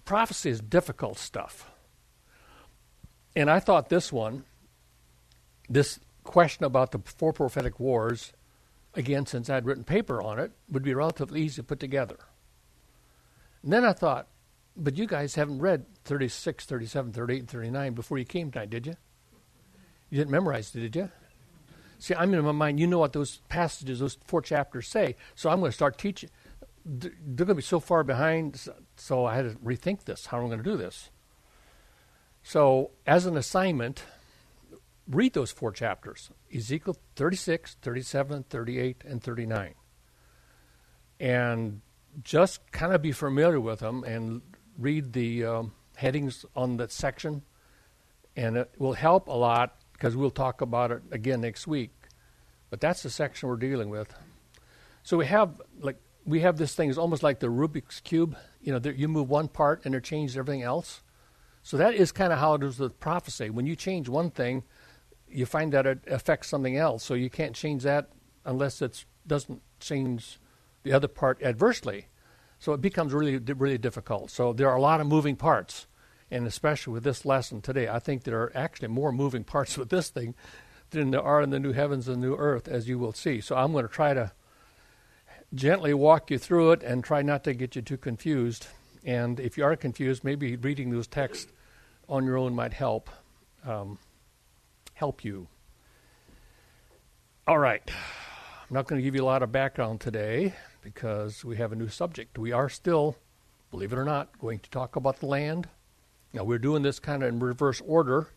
prophecy is difficult stuff. And I thought this question about the 4 prophetic wars, again, since I'd written paper on it, would be relatively easy to put together. And then I thought, but you guys haven't read 36, 37, 38, and 39 before you came tonight, did you? You didn't memorize it, did you? See, I'm in my mind, you know what those passages, those 4 chapters say, so I'm going to start teaching. They're going to be so far behind, so I had to rethink this, how am I going to do this? So, as an assignment, read those 4 chapters, Ezekiel 36, 37, 38, and 39. And just kind of be familiar with them and read the headings on that section. And it will help a lot because we'll talk about it again next week. But that's the section we're dealing with. So we have this thing is almost like the Rubik's Cube. You know, you move one part and it changes everything else. So that is kind of how it is with prophecy. When you change one thing, you find that it affects something else. So you can't change that unless it doesn't change the other part adversely. So it becomes really, really difficult. So there are a lot of moving parts. And especially with this lesson today, I think there are actually more moving parts with this thing than there are in the new heavens and new earth, as you will see. So I'm going to try to gently walk you through it and try not to get you too confused. And if you are confused, maybe reading those texts on your own might help you. All right. I'm not going to give you a lot of background today because we have a new subject. We are still, believe it or not, going to talk about the land. Now, we're doing this kind of in reverse order.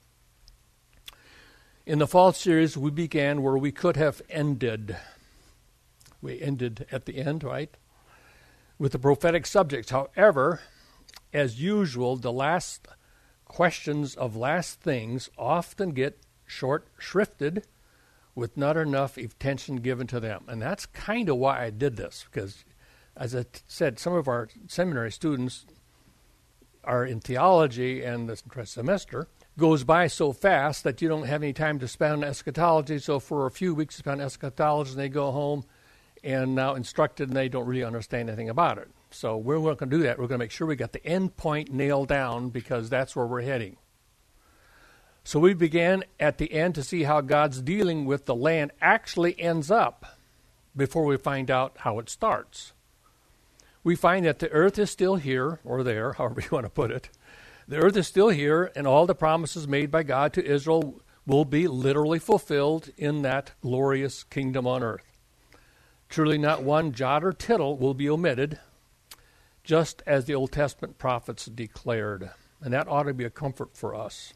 In the fall series, we began where we could have ended. We ended at the end, right? With the prophetic subjects. However, as usual, the last questions of last things often get short shrifted with not enough attention given to them. And that's kind of why I did this, because as I said, some of our seminary students are in theology, and the semester goes by so fast that you don't have any time to spend on eschatology. So for a few weeks, spend on eschatology, and they go home and now instructed, and they don't really understand anything about it. So we're not going to do that. We're going to make sure we got the end point nailed down because that's where we're heading. So we began at the end to see how God's dealing with the land actually ends up before we find out how it starts. We find that the earth is still here, or there, however you want to put it. The earth is still here, and all the promises made by God to Israel will be literally fulfilled in that glorious kingdom on earth. Truly not one jot or tittle will be omitted, just as the Old Testament prophets declared. And that ought to be a comfort for us.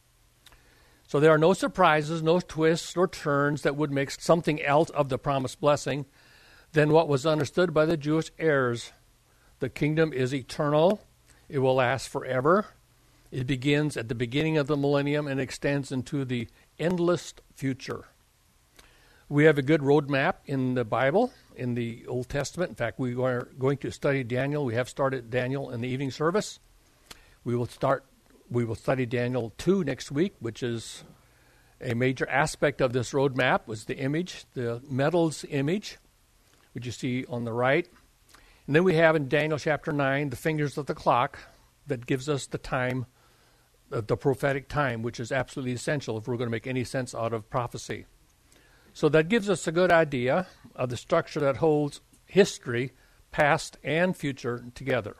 So there are no surprises, no twists or turns that would make something else of the promised blessing than what was understood by the Jewish heirs. The kingdom is eternal. It will last forever. It begins at the beginning of the millennium and extends into the endless future. We have a good roadmap in the Bible, in the Old Testament. In fact, we are going to study Daniel. We have started Daniel in the evening service. We will study Daniel 2 next week, which is a major aspect of this roadmap, was the image, the metals image, which you see on the right. And then we have in Daniel chapter 9, the fingers of the clock that gives us the time, the prophetic time, which is absolutely essential if we're going to make any sense out of prophecy. So that gives us a good idea of the structure that holds history, past and future, together.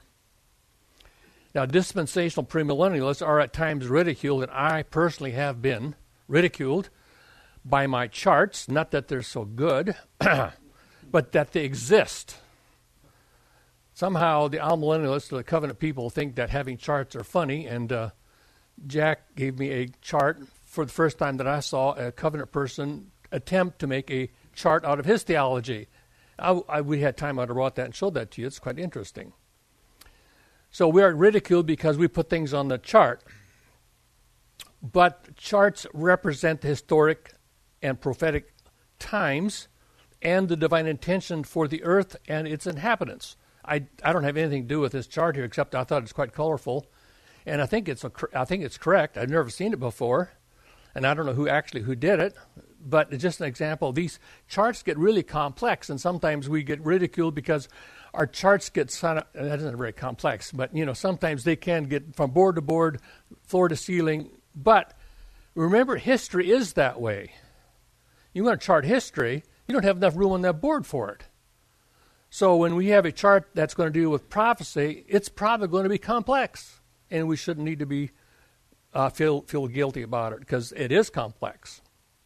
Now, dispensational premillennialists are at times ridiculed, and I personally have been ridiculed by my charts, not that they're so good, but that they exist. Somehow the amillennialists, the covenant people, think that having charts are funny, and Jack gave me a chart for the first time that I saw a covenant person attempt to make a chart out of his theology. We had time I wrote that and showed that to you. It's quite interesting. So we are ridiculed because we put things on the chart. But charts represent the historic and prophetic times and the divine intention for the earth and its inhabitants. I don't have anything to do with this chart here, except I thought it's quite colorful. And I think it's correct. I've never seen it before. And I don't know who did it. But it's just an example. These charts get really complex, and sometimes we get ridiculed because our charts get that isn't very complex, but sometimes they can get from board to board, floor to ceiling. But remember, history is that way. You want to chart history, you don't have enough room on that board for it. So when we have a chart that's going to deal with prophecy, it's probably going to be complex, and we shouldn't need to be feel guilty about it because it is complex.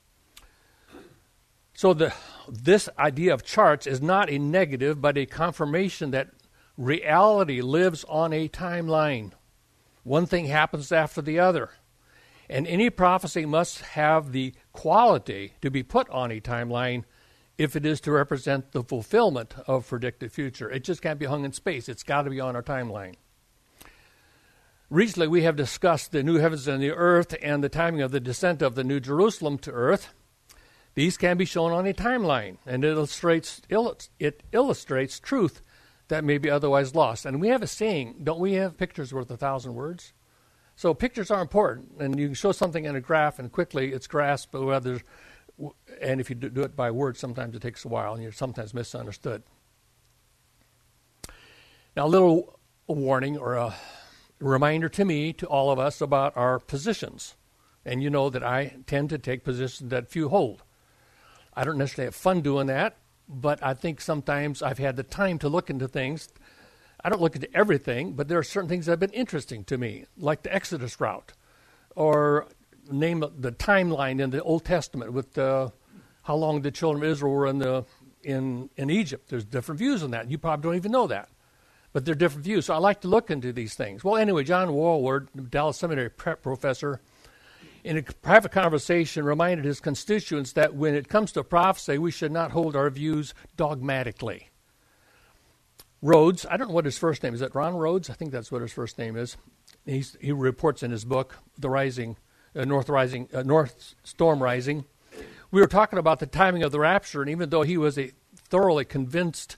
So this idea of charts is not a negative, but a confirmation that reality lives on a timeline. One thing happens after the other. And any prophecy must have the quality to be put on a timeline if it is to represent the fulfillment of predicted future. It just can't be hung in space. It's got to be on our timeline. Recently, we have discussed the new heavens and the earth and the timing of the descent of the New Jerusalem to earth. These can be shown on a timeline, and it illustrates truth that may be otherwise lost. And we have a saying, don't we have pictures worth 1,000 words? So pictures are important, and you can show something in a graph, and quickly it's grasped, and if you do it by words, sometimes it takes a while, and you're sometimes misunderstood. Now, a little warning or a reminder to me, to all of us, about our positions. And you know that I tend to take positions that few hold. I don't necessarily have fun doing that, but I think sometimes I've had the time to look into things. I don't look into everything, but there are certain things that have been interesting to me, like the Exodus route, or name the timeline in the Old Testament with how long the children of Israel were in Egypt. There's different views on that. You probably don't even know that, but they're different views. So I like to look into these things. Well, anyway, John Walward, Dallas Seminary prep professor, in a private conversation reminded his constituents that when it comes to prophecy, we should not hold our views dogmatically. Rhodes, I don't know what his first name is. Is that Ron Rhodes? I think that's what his first name is. He reports in his book, North Storm Rising. We were talking about the timing of the rapture, and even though he was a thoroughly convinced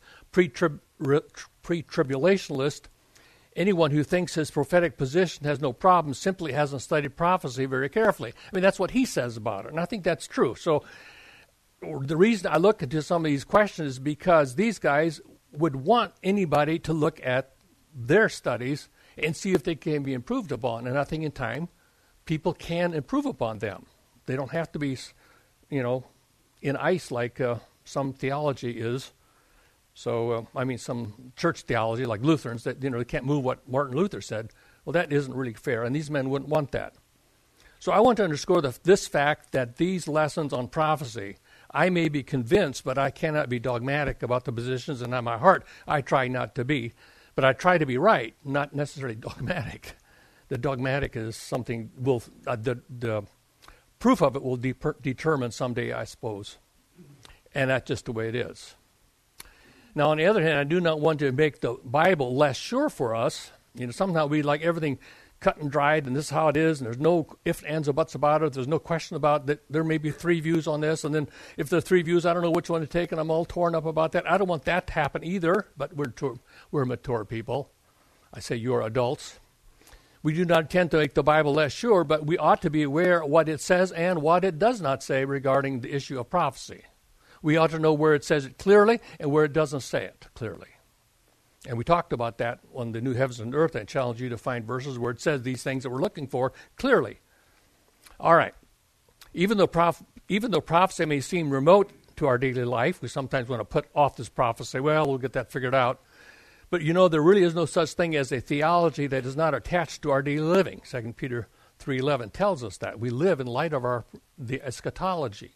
pre-tribulationalist, anyone who thinks his prophetic position has no problem simply hasn't studied prophecy very carefully. I mean, that's what he says about it, and I think that's true. So the reason I look into some of these questions is because these guys would want anybody to look at their studies and see if they can be improved upon. And I think in time, people can improve upon them. They don't have to be, in ice like some theology is. So, some church theology like Lutherans that, they can't move what Martin Luther said. Well, that isn't really fair, and these men wouldn't want that. So I want to underscore this fact that these lessons on prophecy, I may be convinced, but I cannot be dogmatic about the positions, and in my heart, I try not to be. But I try to be right, not necessarily dogmatic. The dogmatic is something, the proof of it will determine someday, I suppose. And that's just the way it is. Now, on the other hand, I do not want to make the Bible less sure for us. Somehow we like everything cut and dried, and this is how it is, and there's no ifs, ands, or buts about it. There's no question about that. There may be 3 views on this, and then if there are 3 views, I don't know which one to take, and I'm all torn up about that. I don't want that to happen either, but we're mature people. I say you're adults. We do not intend to make the Bible less sure, but we ought to be aware of what it says and what it does not say regarding the issue of prophecy. We ought to know where it says it clearly and where it doesn't say it clearly. And we talked about that on the New Heavens and Earth. I challenge you to find verses where it says these things that we're looking for clearly. All right. Even though prophecy may seem remote to our daily life, we sometimes want to put off this prophecy. Well, we'll get that figured out. But there really is no such thing as a theology that is not attached to our daily living. 2 Peter 3:11 tells us that. We live in light of the eschatology.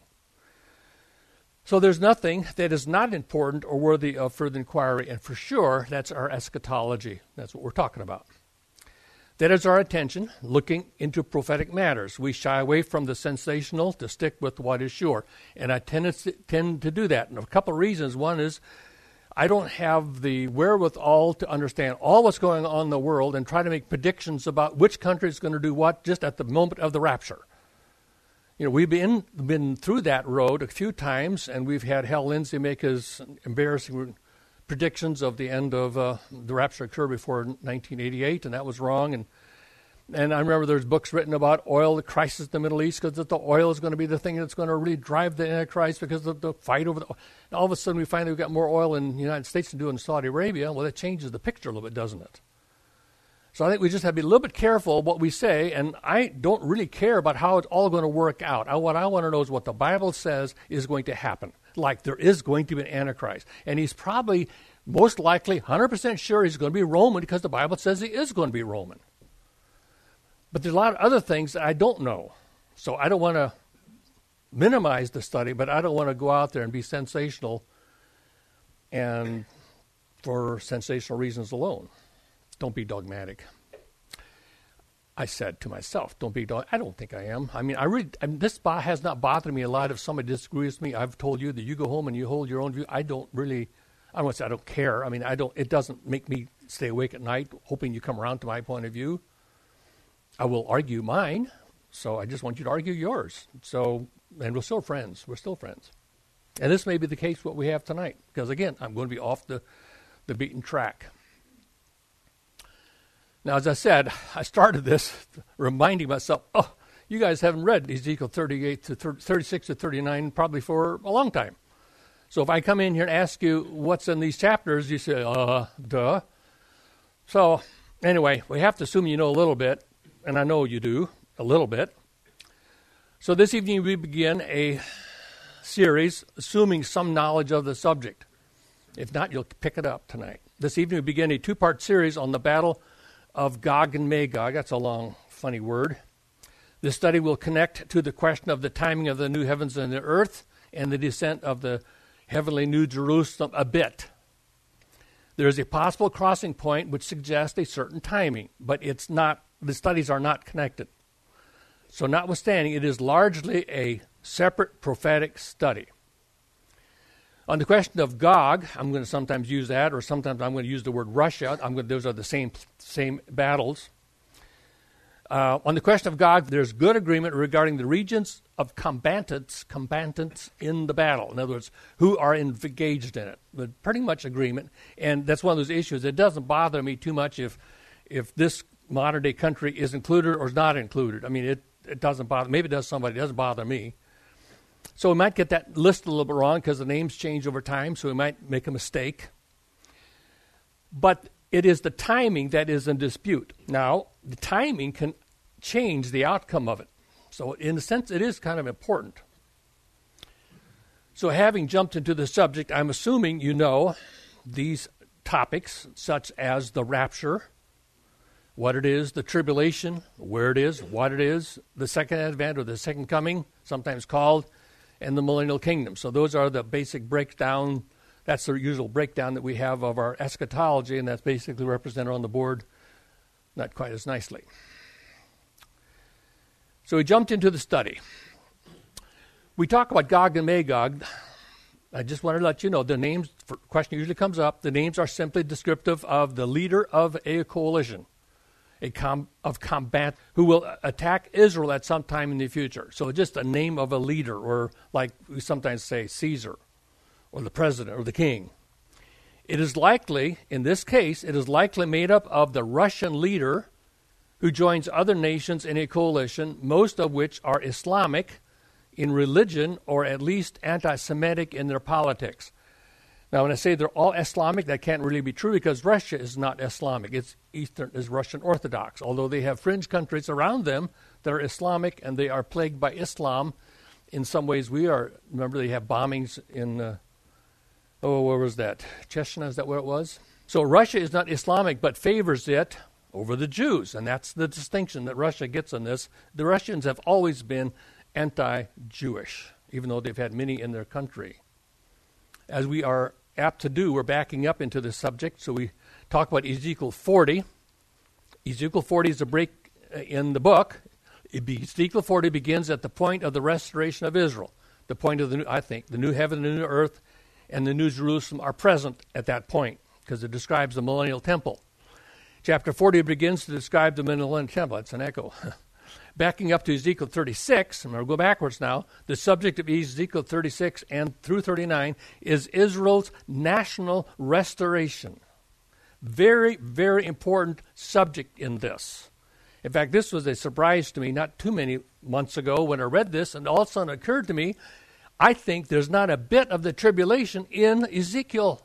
So there's nothing that is not important or worthy of further inquiry, and for sure, that's our eschatology. That's what we're talking about. That is our attention, looking into prophetic matters. We shy away from the sensational to stick with what is sure, and I tend to do that. And a couple of reasons. One is I don't have the wherewithal to understand all what's going on in the world and try to make predictions about which country is going to do what just at the moment of the rapture. We've been through that road a few times, and we've had Hal Lindsey make his embarrassing predictions of the end of the rapture occur before 1988, and that was wrong. And I remember there's books written about oil, the crisis in the Middle East, because the oil is going to be the thing that's going to really drive the Antichrist because of the fight over the oil. And all of a sudden we find we've got more oil in the United States than do in Saudi Arabia. Well, that changes the picture a little bit, doesn't it? So I think we just have to be a little bit careful what we say, and I don't really care about how it's all going to work out. What I want to know is what the Bible says is going to happen. Like there is going to be an Antichrist. And he's probably, most likely, 100% sure he's going to be Roman because the Bible says he is going to be Roman. But there's a lot of other things that I don't know. So I don't want to minimize the study, but I don't want to go out there and be sensational and for sensational reasons alone. Don't be dogmatic. I said to myself, don't be dogmatic. I don't think I am. I mean, this has not bothered me a lot if somebody disagrees with me. I've told you that you go home and you hold your own view. I don't want to say I don't care. I mean, it doesn't make me stay awake at night hoping you come around to my point of view. I will argue mine, so I just want you to argue yours. So, and we're still friends. We're still friends. And this may be the case what we have tonight, because again, I'm going to be off the beaten track. Now, as I said, I started this reminding myself, you guys haven't read Ezekiel 36 to 39 probably for a long time. So if I come in here and ask you what's in these chapters, you say, duh. So anyway, we have to assume you know a little bit, and I know you do a little bit. So this evening we begin a series assuming some knowledge of the subject. If not, you'll pick it up tonight. This evening we begin a two-part series on the battle of Gog and Magog. That's a long, funny word. This study will connect to the question of the timing of the new heavens and the earth and the descent of the heavenly New Jerusalem a bit. There is a possible crossing point which suggests a certain timing, but it's not. The studies are not connected. So notwithstanding, it is largely a separate prophetic study. On the question of Gog, I'm going to sometimes use that, or sometimes I'm going to use the word Russia. Those are the same battles. On the question of Gog, there's good agreement regarding the regions of combatants in the battle. In other words, who are engaged in it. But pretty much agreement, and that's one of those issues. It doesn't bother me too much if this modern-day country is included or is not included. I mean, it doesn't bother. Maybe it does somebody. It doesn't bother me. So we might get that list a little bit wrong because the names change over time, so we might make a mistake. But it is the timing that is in dispute. Now, the timing can change the outcome of it. So in a sense, it is kind of important. So having jumped into the subject, I'm assuming you know these topics, such as the rapture, what it is, the tribulation, where it is, what it is, the second advent or the second coming, sometimes called, and the millennial kingdom. So those are the basic breakdown. That's the usual breakdown that we have of our eschatology, and that's basically represented on the board, not quite as nicely. So we jumped into the study. We talk about Gog and Magog. I just want to let you know the names, for question usually comes up, the names are simply descriptive of the leader of a coalition, of combat, who will attack Israel at some time in the future. So just a name of a leader, or like we sometimes say, Caesar, or the president, or the king. It is likely, in this case, it is likely made up of the Russian leader who joins other nations in a coalition, most of which are Islamic in religion, or at least anti-Semitic in their politics. Now, when I say they're all Islamic, that can't really be true because Russia is not Islamic. It's Russian Orthodox, although they have fringe countries around them that are Islamic and they are plagued by Islam. In some ways we are. Remember, they have bombings in, where was that? Chechnya, is that where it was? So Russia is not Islamic but favors it over the Jews, and that's the distinction that Russia gets in this. The Russians have always been anti-Jewish, even though they've had many in their country. As we are apt to do, we're backing up into this subject, so we talk about Ezekiel 40. Ezekiel 40 is a break in the book. Ezekiel 40 begins at the point of the restoration of Israel, the point of the new heaven and the new earth and the New Jerusalem are present at that point because it describes the millennial temple. Chapter 40 begins to describe the millennial temple. It's an echo. Backing up to Ezekiel 36, and we'll go backwards now, the subject of Ezekiel 36 and through 39 is Israel's national restoration. Very, very important subject in this. In fact, this was a surprise to me not too many months ago when I read this, and all of a sudden it occurred to me, I think there's not a bit of the tribulation in Ezekiel.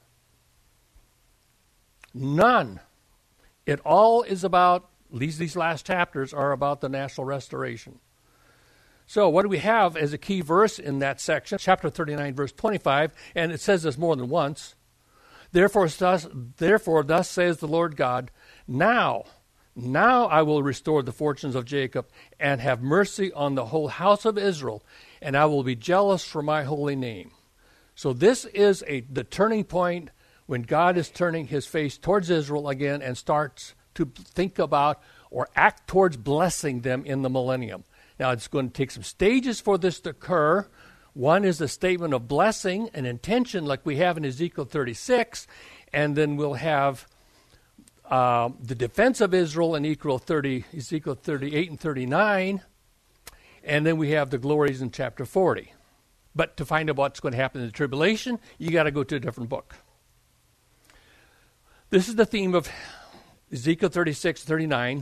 None. It all is about, at least these last chapters are about the national restoration. So what do we have as a key verse in that section? Chapter 39, verse 25, and it says this more than once. Therefore thus says the Lord God, Now I will restore the fortunes of Jacob and have mercy on the whole house of Israel, and I will be jealous for my holy name. So this is the turning point when God is turning his face towards Israel again and starts to think about or act towards blessing them in the millennium. Now, it's going to take some stages for this to occur. One is a statement of blessing, an intention like we have in Ezekiel 36, and then we'll have the defense of Israel in Ezekiel 38 and 39, and then we have the glories in chapter 40. But to find out what's going to happen in the tribulation, you got to go to a different book. This is the theme of Ezekiel 36, 39.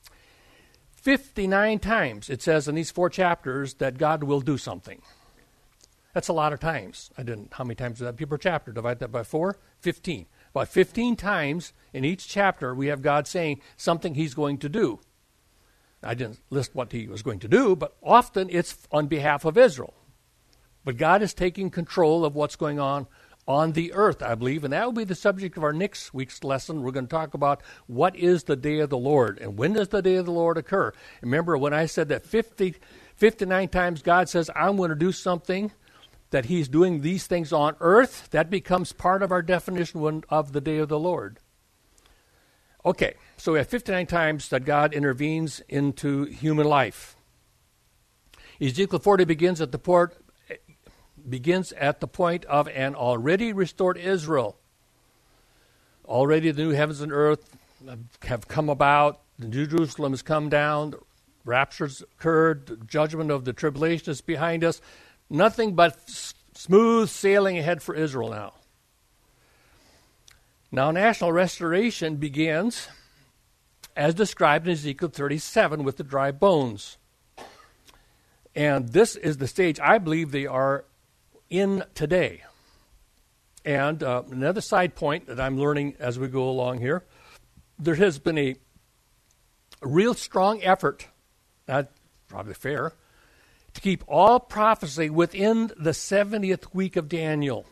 59 times it says in these 4 chapters that God will do something. That's a lot of times. How many times is that per chapter? Divide that by 4? 15. About 15 times in each chapter we have God saying something he's going to do. I didn't list what he was going to do, but often it's on behalf of Israel. But God is taking control of what's going on the earth, I believe, and that will be the subject of our next week's lesson. We're going to talk about what is the day of the Lord, and when does the day of the Lord occur? Remember when I said that 59 times God says, I'm going to do something, that he's doing these things on earth, that becomes part of our definition of the day of the Lord. Okay, so we have 59 times that God intervenes into human life. Ezekiel 40 begins at the point of an already restored Israel. Already the new heavens and earth have come about. The New Jerusalem has come down. The rapture's occurred. The judgment of the tribulation is behind us. Nothing but smooth sailing ahead for Israel now. Now national restoration begins as described in Ezekiel 37 with the dry bones. And this is the stage I believe they are in today. And another side point that I'm learning as we go along here, there has been a real strong effort, not probably fair, to keep all prophecy within the 70th week of Daniel.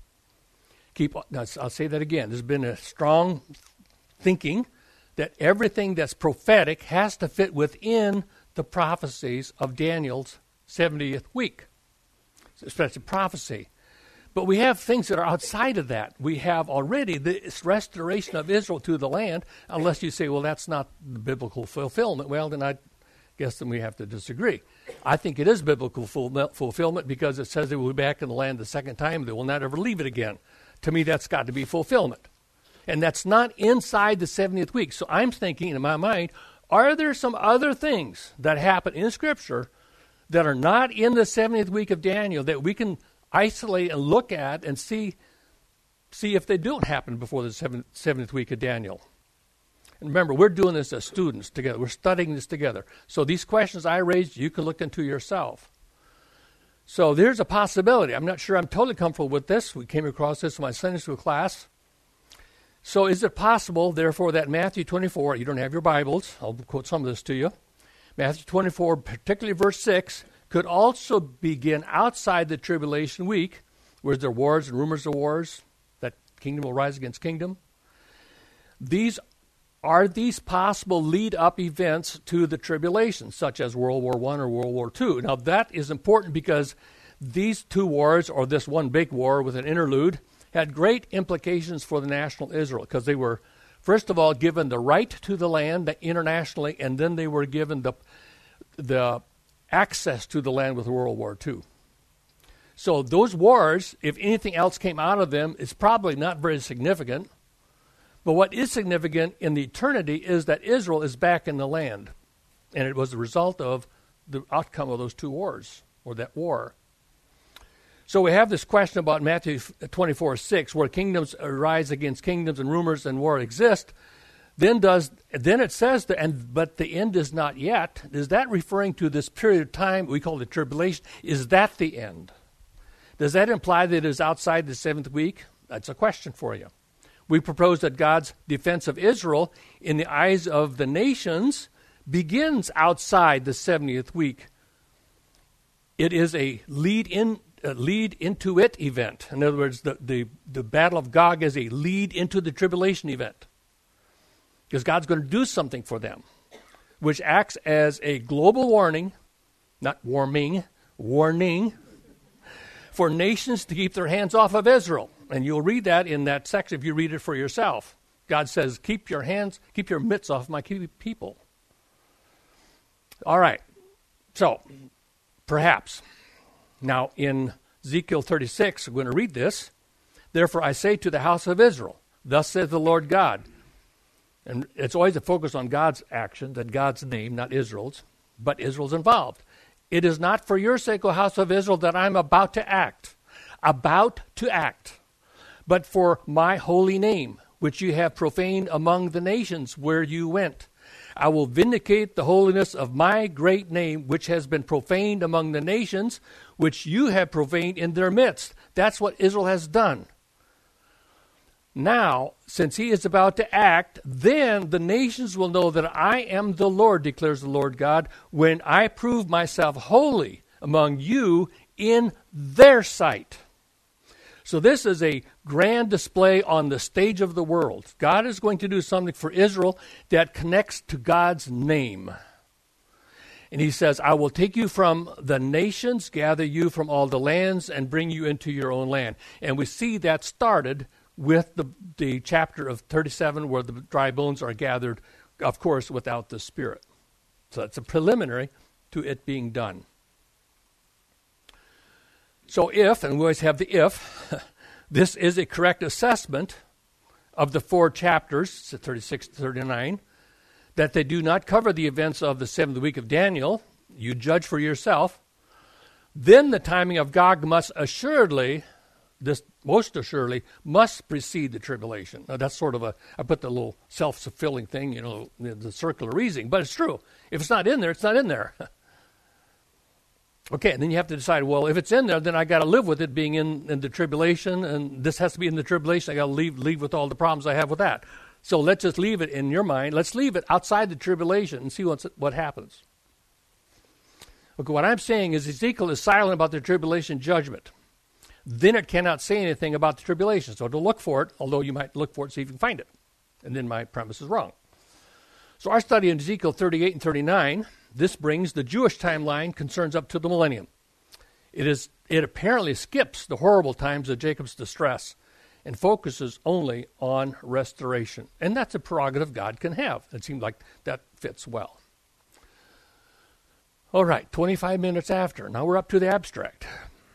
I'll say that again. There's been a strong thinking that everything that's prophetic has to fit within the prophecies of Daniel's 70th week. Especially prophecy. But we have things that are outside of that. We have already this restoration of Israel to the land, unless you say, well, that's not the biblical fulfillment. Well, then I guess then we have to disagree. I think it is biblical fulfillment because it says they will be back in the land the second time. They will not ever leave it again. To me, that's got to be fulfillment. And that's not inside the 70th week. So I'm thinking in my mind, are there some other things that happen in Scripture that are not in the 70th week of Daniel that we can isolate and look at and see if they don't happen before the 70th week of Daniel? And remember, we're doing this as students together. We're studying this together. So these questions I raised, you can look into yourself. So there's a possibility. I'm not sure I'm totally comfortable with this. We came across this in my Sunday school class. So is it possible, therefore, that Matthew 24, you don't have your Bibles, I'll quote some of this to you. Matthew 24, particularly verse 6, could also begin outside the tribulation week, where there are wars and rumors of wars, that kingdom will rise against kingdom. Are these possible lead-up events to the tribulation, such as World War I or World War II? Now, that is important because these two wars, or this one big war with an interlude, had great implications for the national Israel, because they were, first of all, given the right to the land internationally, and then they were given the access to the land with World War II. So those wars, if anything else came out of them, is probably not very significant. But what is significant in the eternity is that Israel is back in the land. And it was the result of the outcome of those two wars, or that war. So we have this question about Matthew 24:6, where kingdoms arise against kingdoms and rumors and war exist. Then it says but the end is not yet. Is that referring to this period of time we call the tribulation? Is that the end? Does that imply that it is outside the 7th week? That's a question for you. We propose that God's defense of Israel in the eyes of the nations begins outside the 70th week. It is a lead into it event. In other words, the Battle of Gog is a lead into the tribulation event. Because God's going to do something for them, which acts as a global warning, not warning, for nations to keep their hands off of Israel. And you'll read that in that section if you read it for yourself. God says, keep your mitts off my people. All right. So, perhaps. Now, in Ezekiel 36, we're going to read this. Therefore I say to the house of Israel, thus saith the Lord God. And it's always a focus on God's actions and God's name, not Israel's, but Israel's involved. It is not for your sake, O house of Israel, that I'm about to act, but for my holy name, which you have profaned among the nations where you went. I will vindicate the holiness of my great name, which has been profaned among the nations, which you have profaned in their midst. That's what Israel has done. Now, since he is about to act, then the nations will know that I am the Lord, declares the Lord God, when I prove myself holy among you in their sight. So this is a grand display on the stage of the world. God is going to do something for Israel that connects to God's name. And he says, I will take you from the nations, gather you from all the lands, and bring you into your own land. And we see that started with the chapter of 37 where the dry bones are gathered, of course, without the Spirit. So that's a preliminary to it being done. So if, and we always have the if, this is a correct assessment of the 4 chapters, 36 to 39, that they do not cover the events of the 7th week of Daniel, you judge for yourself, then the timing of Gog most assuredly must precede the tribulation. Now that's sort of I put the little self-fulfilling thing, the circular reasoning, but it's true. If it's not in there, it's not in there. Okay, and then you have to decide, well, if it's in there, then I got to live with it being in the tribulation, and this has to be in the tribulation. I got to leave with all the problems I have with that. So let's just leave it in your mind. Let's leave it outside the tribulation and see what happens. Okay, what I'm saying is Ezekiel is silent about the tribulation judgment. Then it cannot say anything about the tribulation. So don't look for it, although you might look for it, see if you can find it. And then my premise is wrong. So our study in Ezekiel 38 and 39, this brings the Jewish timeline concerns up to the millennium. It apparently skips the horrible times of Jacob's distress and focuses only on restoration. And that's a prerogative God can have. It seems like that fits well. All right, 25 minutes after. Now we're up to the abstract.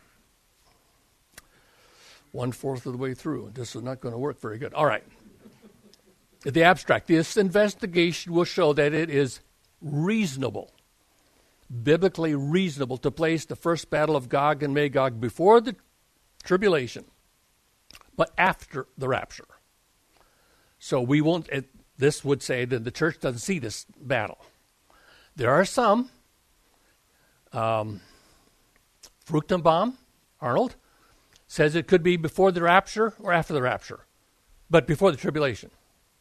1/4 of the way through. This is not going to work very good. All right. The abstract. This investigation will show that it is reasonable, biblically reasonable, to place the first battle of Gog and Magog before the tribulation, but after the rapture. So we won't, this would say that the church doesn't see this battle. There are some, Fruchtenbaum, Arnold, says it could be before the rapture or after the rapture, but before the tribulation.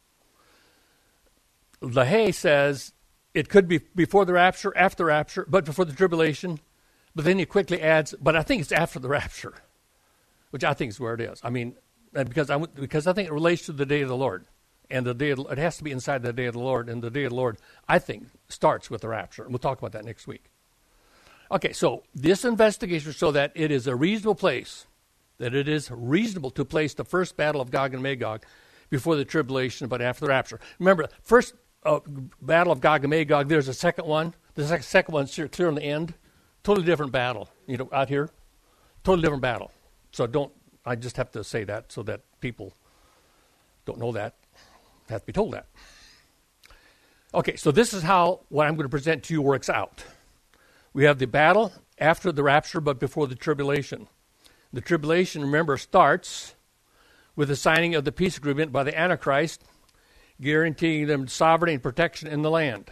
LaHaye says it could be before the rapture, after the rapture, but before the tribulation. But then he quickly adds, but I think it's after the rapture, which I think is where it is. I mean, because I think it relates to the day of the Lord. And it has to be inside the day of the Lord. And the day of the Lord, I think, starts with the rapture. And we'll talk about that next week. Okay, so this investigation shows that it is a reasonable place, that it is reasonable to place the first battle of Gog and Magog before the tribulation, but after the rapture. Remember, first battle of Gog and Magog, there's a second one. The second one's clear on the end. Totally different battle, out here. Totally different battle. So I just have to say that so that people don't know that, have to be told that. Okay, so this is how what I'm going to present to you works out. We have the battle after the rapture, but before the tribulation. The tribulation, remember, starts with the signing of the peace agreement by the Antichrist, guaranteeing them sovereignty and protection in the land.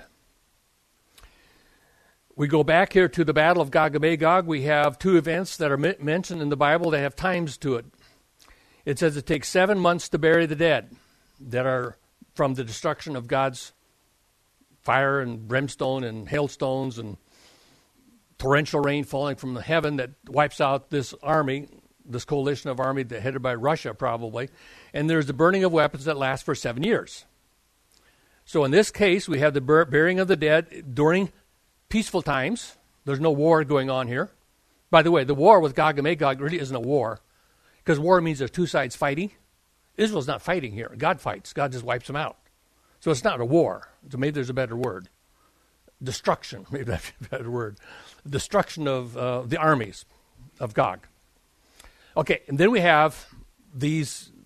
We go back here to the Battle of Gog and Magog. We have two events that are mentioned in the Bible. They have times to it. It says it takes 7 months to bury the dead that are from the destruction of God's fire and brimstone and hailstones and torrential rain falling from the heaven that wipes out this army, this coalition of army headed by Russia probably. And there's the burning of weapons that lasts for 7 years. So in this case, we have the burying of the dead during peaceful times. There's no war going on here. By the way, the war with Gog and Magog really isn't a war, because war means there's two sides fighting. Israel's not fighting here. God fights. God just wipes them out. So it's not a war. So maybe there's a better word. Destruction. Maybe that's a better word. Destruction of the armies of Gog. Okay, and then we have the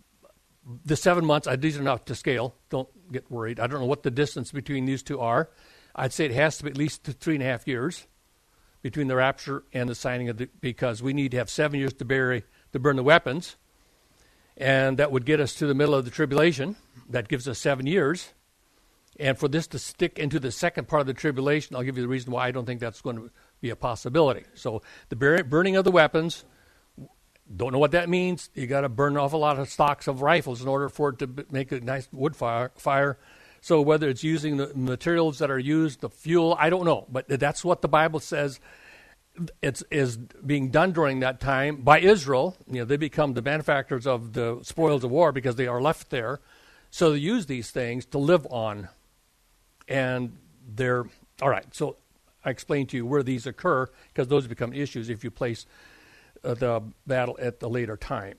7 months. These are not to scale. Don't get worried. I don't know what the distance between these two are. I'd say it has to be at least 3.5 years between the rapture and the signing of because we need to have 7 years to burn the weapons, and that would get us to the middle of the tribulation. That gives us 7 years, and for this to stick into the second part of the tribulation, I'll give you the reason why I don't think that's going to be a possibility. So the burning of the weapons, don't know what that means. You got to burn off a lot of stocks of rifles in order for it to make a nice wood fire. So whether it's using the materials that are used, the fuel, I don't know. But that's what the Bible says is being done during that time by Israel. They become the manufacturers of the spoils of war because they are left there. So they use these things to live on. And they're, all right, so I explained to you where these occur because those become issues if you place the battle at the later time.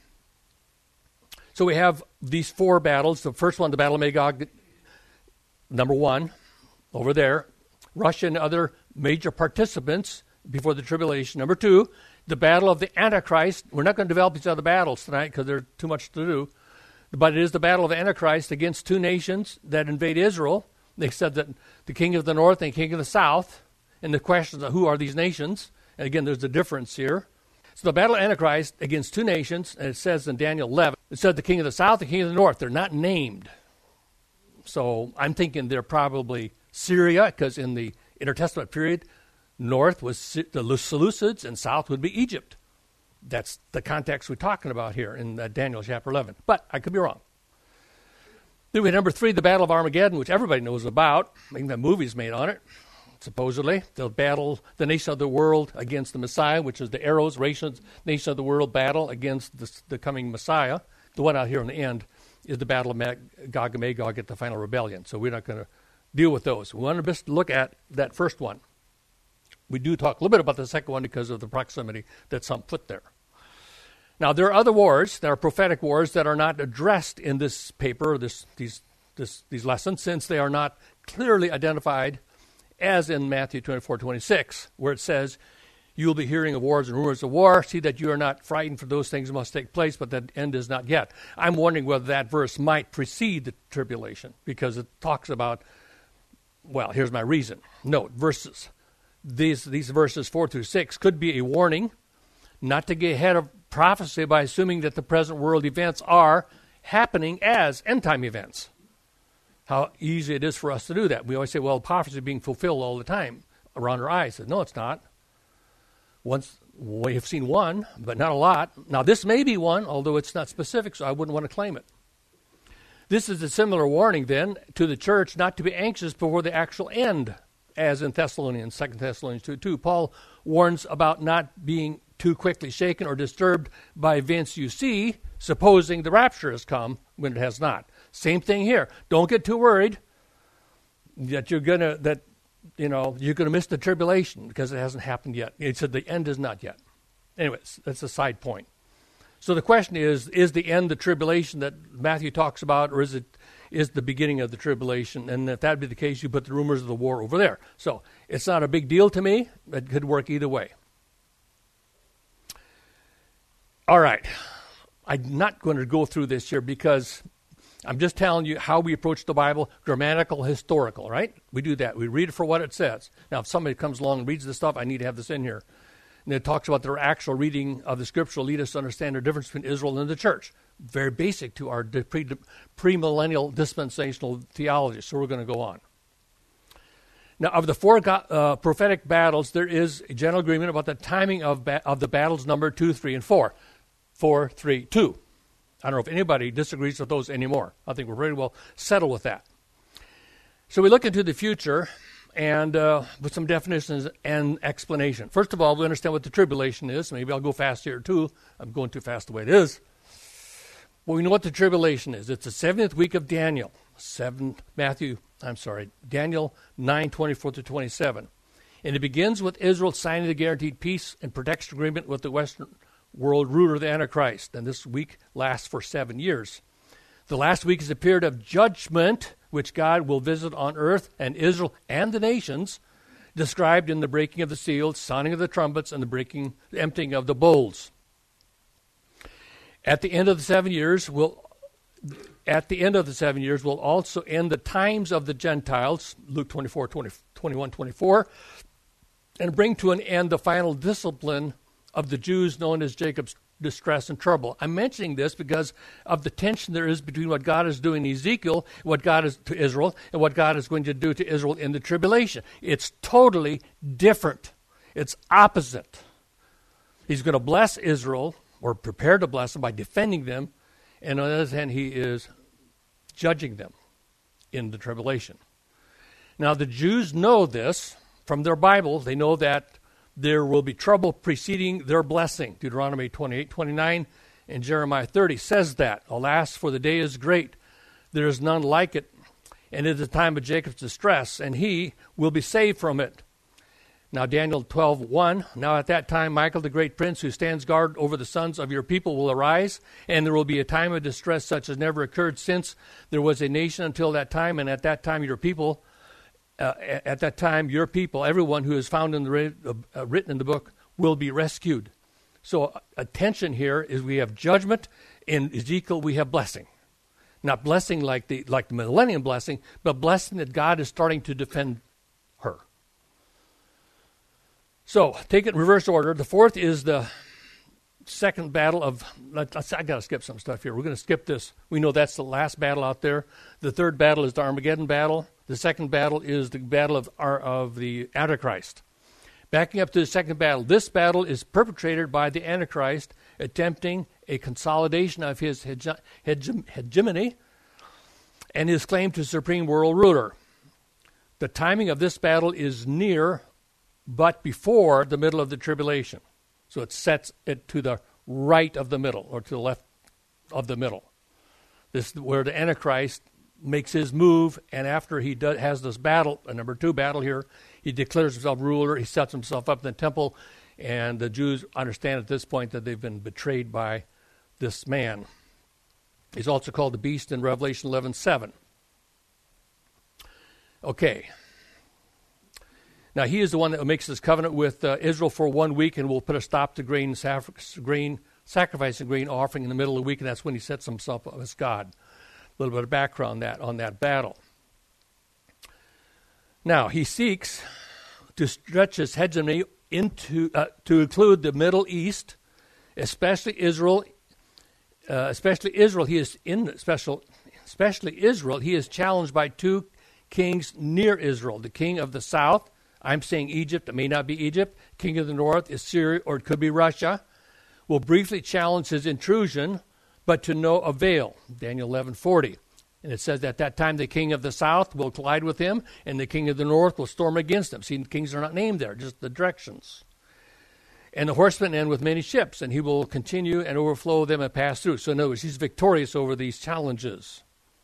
So we have these 4 battles. The first one, the Battle of Magog, number 1, over there. Russia and other major participants before the tribulation. Number 2, the Battle of the Antichrist. We're not going to develop these other battles tonight because there's too much to do. But it is the Battle of the Antichrist against 2 nations that invade Israel. They said that the king of the north and the king of the south. And the question is, who are these nations? And again, there's a difference here. So the Battle of Antichrist against 2 nations, and it says in Daniel 11, it said the king of the south, the king of the north. They're not named. So I'm thinking they're probably Syria, because in the intertestament period, north was the Seleucids and south would be Egypt. That's the context we're talking about here in Daniel chapter 11. But I could be wrong. Then we have number 3, the Battle of Armageddon, which everybody knows about. Even the movie's made on it, supposedly. They'll battle the nation of the world against the Messiah, which is the arrows, nation of the world battle against the coming Messiah. The one out here in the end is the Battle of Gog and Magog at the final rebellion. So we're not going to deal with those. We want to just look at that first one. We do talk a little bit about the second one because of the proximity that's some put there. Now, there are other wars, there are prophetic wars that are not addressed in this paper, these lessons, since they are not clearly identified, as in Matthew 24:26, where it says, "You will be hearing of wars and rumors of war. See that you are not frightened, for those things must take place, but the end is not yet." I'm wondering whether that verse might precede the tribulation, because it talks about, well, here's my reason. Note, verses. These verses 4 through 6 could be a warning not to get ahead of prophecy by assuming that the present world events are happening as end-time events. How easy it is for us to do that. We always say, well, prophecy is being fulfilled all the time around our eyes. No, it's not. Once we have seen one, but not a lot. Now, this may be one, although it's not specific, so I wouldn't want to claim it. This is a similar warning, then, to the church not to be anxious before the actual end, as in 2 Thessalonians 2:2. Paul warns about not being too quickly shaken or disturbed by events you see, supposing the rapture has come when it has not. Same thing here. Don't get too worried that you're gonna miss the tribulation because it hasn't happened yet. It said the end is not yet. Anyways, that's a side point. So the question is the end the tribulation that Matthew talks about, or is the beginning of the tribulation? And if that be the case, you put the rumors of the war over there. So it's not a big deal to me. It could work either way. All right. I'm not going to go through this here because I'm just telling you how we approach the Bible, grammatical, historical, right? We do that. We read it for what it says. Now, if somebody comes along and reads this stuff, I need to have this in here. And it talks about their actual reading of the scripture will lead us to understand the difference between Israel and the church. Very basic to our premillennial dispensational theology. So we're going to go on. Now, of the four prophetic battles, there is a general agreement about the timing of the battles number 2, 3, and 4. 4, 3, 2. I don't know if anybody disagrees with those anymore. I think we're very well settled with that. So we look into the future and with some definitions and explanation. First of all, we understand what the tribulation is. Maybe I'll go fast here too. I'm going too fast the way it is. Well, we know what the tribulation is. It's the 70th week of Daniel. Daniel 9:24-27. And it begins with Israel signing the guaranteed peace and protection agreement with the Western world ruler, the Antichrist. And this week lasts for 7 years. The last week is a period of judgment, which God will visit on earth and Israel and the nations, described in the breaking of the seals, sounding of the trumpets, and the emptying of the bowls. At the end of the 7 years, will also end the times of the Gentiles, Luke 21-24, and bring to an end the final discipline of the Jews known as Jacob's distress and trouble. I'm mentioning this because of the tension there is between what God is doing in Ezekiel, what God is to Israel, and what God is going to do to Israel in the tribulation. It's totally different. It's opposite. He's going to bless Israel, or prepare to bless them by defending them, and on the other hand, he is judging them in the tribulation. Now, the Jews know this from their Bible. They know that there will be trouble preceding their blessing. Deuteronomy 28:29 and Jeremiah 30 says that. Alas, for the day is great. There is none like it. And it is the time of Jacob's distress, and he will be saved from it. Now, Daniel 12:1, now at that time, Michael, the great prince who stands guard over the sons of your people will arise, and there will be a time of distress such as never occurred since there was a nation until that time, and at that time your people, everyone who is found in written in the book, will be rescued. So attention here is we have judgment. In Ezekiel, we have blessing. Not blessing like the millennium blessing, but blessing that God is starting to defend her. So, take it in reverse order. The fourth is the second battle of, I got to skip some stuff here. We're going to skip this. We know that's the last battle out there. The third battle is the Armageddon battle. The second battle is the battle of the Antichrist. Backing up to the second battle, this battle is perpetrated by the Antichrist attempting a consolidation of his hegemony and his claim to supreme world ruler. The timing of this battle is near, but before the middle of the tribulation. So it sets it to the right of the middle, or to the left of the middle. This is where the Antichrist makes his move, and after he has this battle, a number 2 battle here, he declares himself ruler, he sets himself up in the temple, and the Jews understand at this point that they've been betrayed by this man. He's also called the beast in Revelation 11:7. Okay. Now, he is the one that makes this covenant with Israel for 1 week and will put a stop to grain sacrifice and grain offering in the middle of the week, and that's when he sets himself up as God. A little bit of background on that battle. Now, he seeks to stretch his hegemony to include the Middle East, especially Israel. Especially Israel, he is challenged by 2 kings near Israel. The king of the south, I'm saying Egypt, it may not be Egypt. King of the north is Syria, or it could be Russia. Will briefly challenge his intrusion, but to no avail. Daniel 11:40. And it says at that time the king of the south will collide with him, and the king of the north will storm against him. See, the kings are not named there, just the directions. And the horsemen end with many ships, and he will continue and overflow them and pass through. So in other words, he's victorious over these challenges.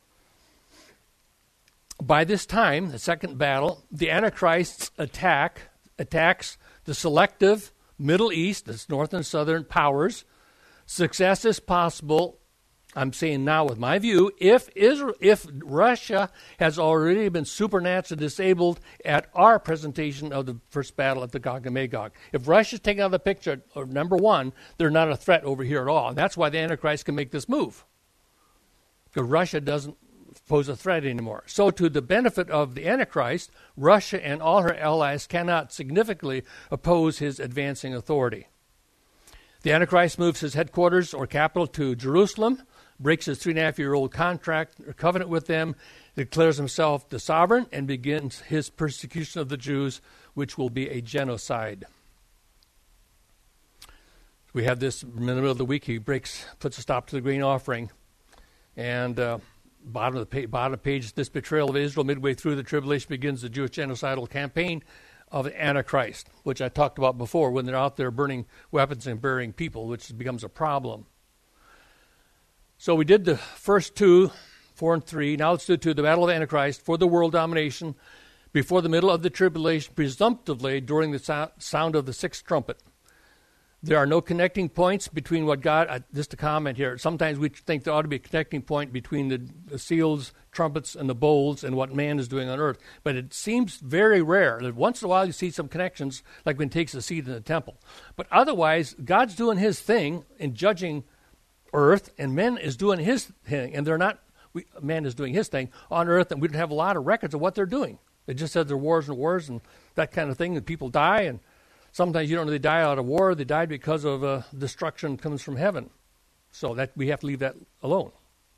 By this time, the second battle, the Antichrist attacks the selective Middle East, that's north and southern powers. Success is possible, I'm saying now with my view, if Russia has already been supernaturally disabled at our presentation of the first battle at the Gog and Magog. If Russia's taken out of the picture, or number 1, they're not a threat over here at all. And that's why the Antichrist can make this move. Because Russia doesn't pose a threat anymore. So to the benefit of the Antichrist, Russia and all her allies cannot significantly oppose his advancing authority. The Antichrist moves his headquarters or capital to Jerusalem, breaks his 3.5-year-old contract or covenant with them, declares himself the sovereign, and begins his persecution of the Jews, which will be a genocide. We have this in the middle of the week. He puts a stop to the grain offering. And bottom of the page, this betrayal of Israel midway through the tribulation begins the Jewish genocidal campaign of the Antichrist, which I talked about before, when they're out there burning weapons and burying people, which becomes a problem. So we did the first 2, 4 and 3. Now let's do 2, the battle of the Antichrist for the world domination before the middle of the tribulation, presumptively during the sound of the 6th trumpet. There are no connecting points between what God, just a comment here, sometimes we think there ought to be a connecting point between the seals, trumpets, and the bowls and what man is doing on earth. But it seems very rare that once in a while you see some connections, like when he takes a seat in the temple. But otherwise, God's doing his thing in judging earth, and man is doing his thing, and man is doing his thing on earth, and we don't have a lot of records of what they're doing. It just says there are wars and that kind of thing, and people die, and sometimes you don't know they die out of war. They died because of destruction comes from heaven. So that we have to leave that alone.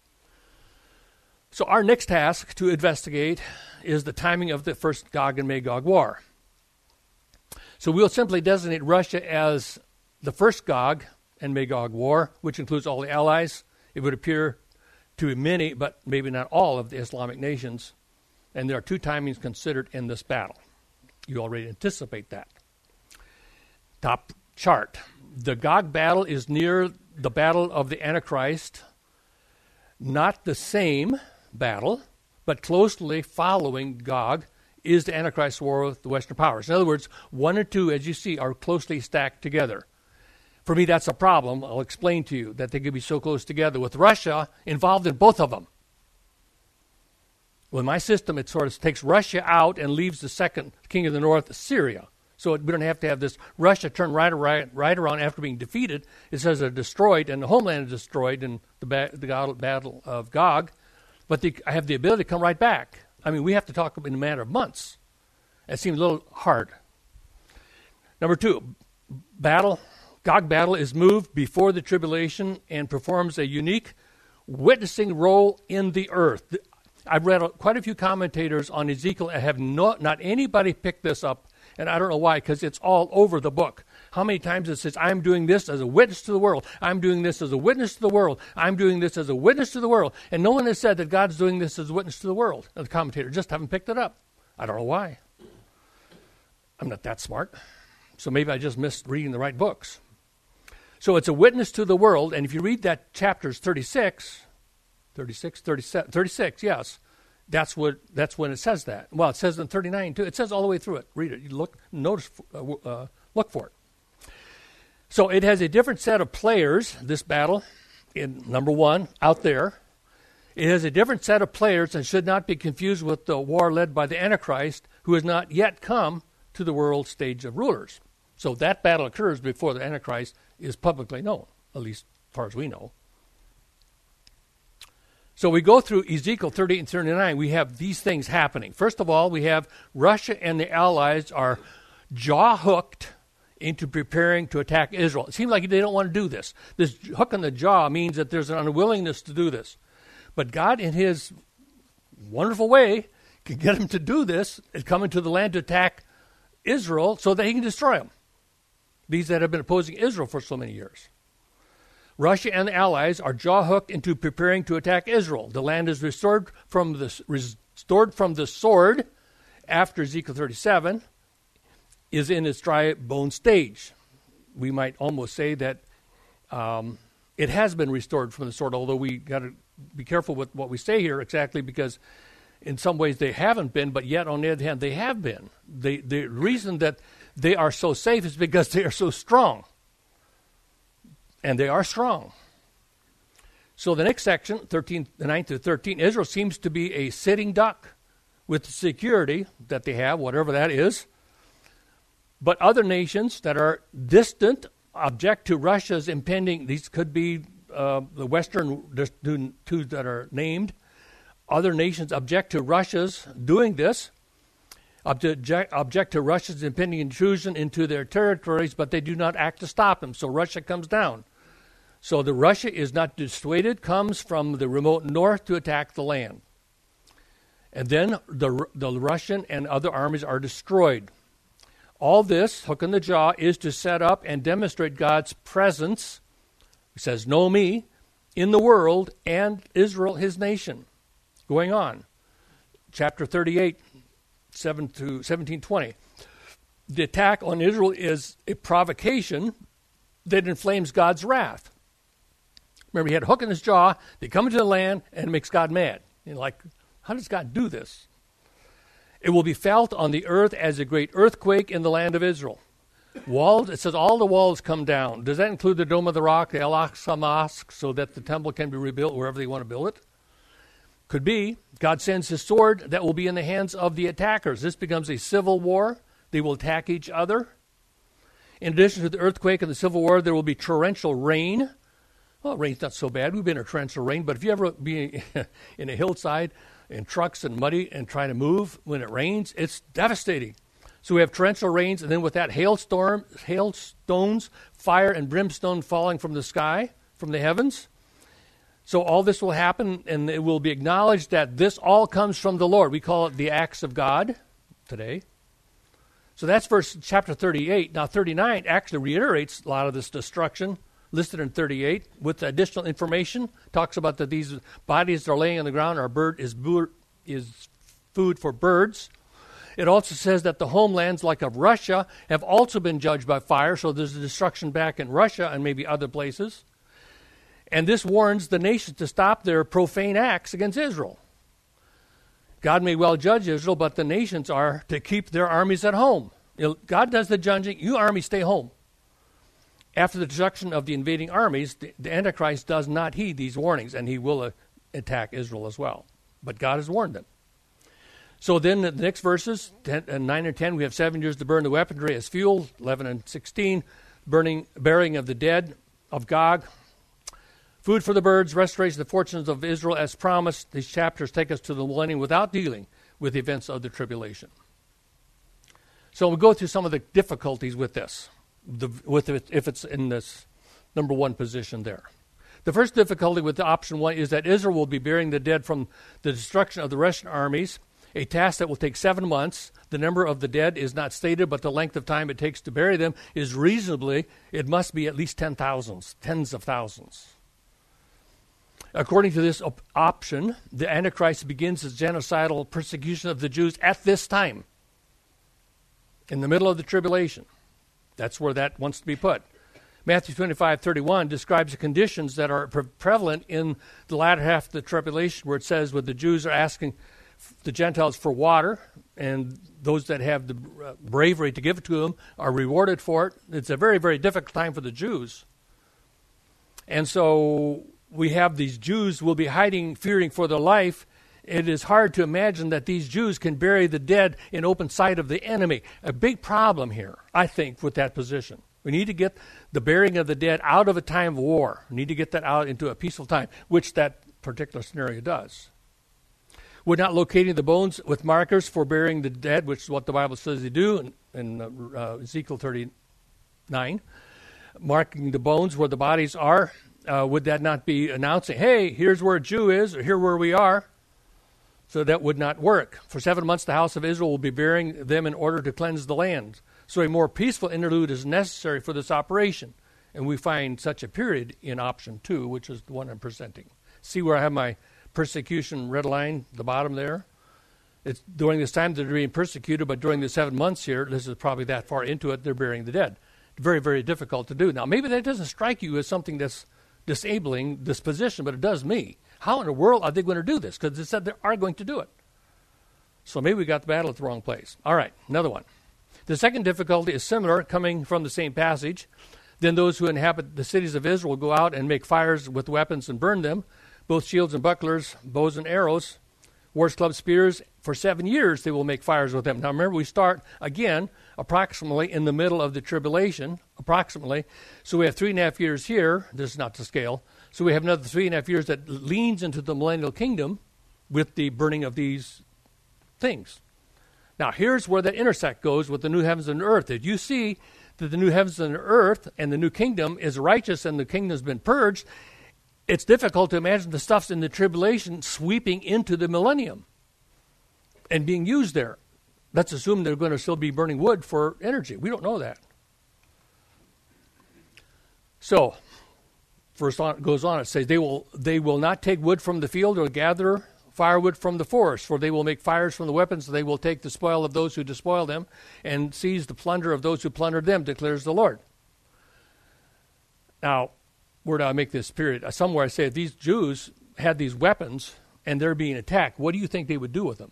So our next task to investigate is the timing of the first Gog and Magog war. So we'll simply designate Russia as the first Gog and Magog war, which includes all the allies. It would appear to many, but maybe not all, of the Islamic nations. And there are 2 timings considered in this battle. You already anticipate that. Top chart. The Gog battle is near the battle of the Antichrist, not the same battle, but closely following Gog is the Antichrist war with the Western powers. In other words, 1 and 2, as you see, are closely stacked together. For me, that's a problem. I'll explain to you that they could be so close together, with Russia involved in both of them. Well, in my system, it sort of takes Russia out and leaves the second king of the north, Syria. So we don't have to have this Russia turn right around after being defeated. It says they're destroyed, and the homeland is destroyed in the battle of Gog. But I have the ability to come right back. I mean, we have to talk in a matter of months. It seems a little hard. Number 2, Gog battle is moved before the tribulation and performs a unique witnessing role in the earth. I've read quite a few commentators on Ezekiel and have not anybody picked this up. And I don't know why, because it's all over the book. How many times it says, I'm doing this as a witness to the world. I'm doing this as a witness to the world. I'm doing this as a witness to the world. And no one has said that God's doing this as a witness to the world. And the commentators just haven't picked it up. I don't know why. I'm not that smart. So maybe I just missed reading the right books. So it's a witness to the world. And if you read that chapters 36, yes. That's when it says that. Well, it says in 39 too. It says all the way through it. Read it. You look for it. So it has a different set of players, this battle, in number 1, out there. It has a different set of players and should not be confused with the war led by the Antichrist, who has not yet come to the world stage of rulers. So that battle occurs before the Antichrist is publicly known, at least as far as we know. So we go through Ezekiel 38 and 39. We have these things happening. First of all, we have Russia and the Allies are jaw-hooked into preparing to attack Israel. It seems like they don't want to do this. This hook in the jaw means that there's an unwillingness to do this. But God, in his wonderful way, can get them to do this and come into the land to attack Israel so that he can destroy them. These that have been opposing Israel for so many years. Russia and the Allies are jaw-hooked into preparing to attack Israel. The land is restored from the sword after Ezekiel 37 is in its dry bone stage. We might almost say that it has been restored from the sword, although we got to be careful with what we say here exactly, because in some ways they haven't been, but yet on the other hand they have been. The reason that they are so safe is because they are so strong. And they are strong. So the next section, 9 through 13, Israel seems to be a sitting duck with the security that they have, whatever that is. But other nations that are distant object to Russia's impending, these could be the Western, two that are named, other nations object to Russia's doing this, object to Russia's impending intrusion into their territories, but they do not act to stop them. So Russia comes down. So the Russia is not dissuaded, comes from the remote north to attack the land. And then the Russian and other armies are destroyed. All this, hook in the jaw, is to set up and demonstrate God's presence, he says, know me, in the world and Israel, his nation. Going on. Chapter 38, 7 to 17:20. The attack on Israel is a provocation that inflames God's wrath. Remember, he had a hook in his jaw. They come into the land, and it makes God mad. You're like, how does God do this? It will be felt on the earth as a great earthquake in the land of Israel. Walls, it says all the walls come down. Does that include the Dome of the Rock, the Al-Aqsa Mosque, so that the temple can be rebuilt wherever they want to build it? Could be. God sends his sword that will be in the hands of the attackers. This becomes a civil war. They will attack each other. In addition to the earthquake and the civil war, there will be torrential rain. Well, rain's not so bad. We've been in torrential rain, but if you ever be in a hillside in trucks and muddy and trying to move when it rains, it's devastating. So we have torrential rains, and then with that hailstones, fire and brimstone falling from the sky, from the heavens. So all this will happen, and it will be acknowledged that this all comes from the Lord. We call it the acts of God today. So that's chapter 38. Now 39 actually reiterates a lot of this destruction listed in 38 with additional information. Talks about that these bodies that are laying on the ground is food for birds. It also says that the homelands like of Russia have also been judged by fire, so there's a destruction back in Russia and maybe other places. And this warns the nations to stop their profane acts against Israel. God may well judge Israel, but the nations are to keep their armies at home. God does the judging. You armies stay home. After the destruction of the invading armies, the Antichrist does not heed these warnings, and he will attack Israel as well. But God has warned them. So then the next verses, 9 and 10, we have 7 years to burn the weaponry as fuel, 11 and 16, burying of the dead of Gog, food for the birds, restoration of the fortunes of Israel as promised. These chapters take us to the millennium without dealing with the events of the tribulation. So we'll go through some of the difficulties with this, if it's in this number one position there. The first difficulty with the option one is that Israel will be burying the dead from the destruction of the Russian armies, a task that will take 7 months. The number of the dead is not stated, but the length of time it takes to bury them is it must be at least tens of thousands. According to this option, the Antichrist begins his genocidal persecution of the Jews at this time, in the middle of the tribulation. That's where that wants to be put. Matthew 25:31 describes the conditions that are prevalent in the latter half of the tribulation, where it says, where the Jews are asking the Gentiles for water, and those that have the bravery to give it to them are rewarded for it. It's a very, very difficult time for the Jews. And so we have these Jews will be hiding, fearing for their life. It is hard to imagine that these Jews can bury the dead in open sight of the enemy. A big problem here, I think, with that position. We need to get the burying of the dead out of a time of war. We need to get that out into a peaceful time, which that particular scenario does. We're not locating the bones with markers for burying the dead, which is what the Bible says they do in Ezekiel 39. Marking the bones where the bodies are, would that not be announcing, hey, here's where a Jew is, or here where we are? So that would not work. For 7 months, the house of Israel will be burying them in order to cleanse the land. So a more peaceful interlude is necessary for this operation. And we find such a period in option 2, which is the one I'm presenting. See where I have my persecution red line, the bottom there? It's during this time they're being persecuted, but during the 7 months here, this is probably that far into it, they're burying the dead. Very, very difficult to do. Now, maybe that doesn't strike you as something that's disabling this position, but it does me. How in the world are they going to do this? Because it said they are going to do it. So maybe we got the battle at the wrong place. All right, another one. The second difficulty is similar, coming from the same passage. Then those who inhabit the cities of Israel will go out and make fires with weapons and burn them, both shields and bucklers, bows and arrows, wars, clubs, spears. For 7 years they will make fires with them. Now remember, we start, again, approximately in the middle of the tribulation, approximately. So we have 3.5 years here. This is not to scale. So we have another 3.5 years that leans into the millennial kingdom, with the burning of these things. Now, here's where the intersect goes with the new heavens and earth. If you see that the new heavens and earth and the new kingdom is righteous and the kingdom's been purged, it's difficult to imagine the stuff's in the tribulation sweeping into the millennium and being used there. Let's assume they're going to still be burning wood for energy. We don't know that. So, verse on, goes on, it says, they will not take wood from the field or gather firewood from the forest, for they will make fires from the weapons, and they will take the spoil of those who despoil them, and seize the plunder of those who plundered them, declares the Lord. Now, where do I make this period? Somewhere I say, if these Jews had these weapons, and they're being attacked, what do you think they would do with them?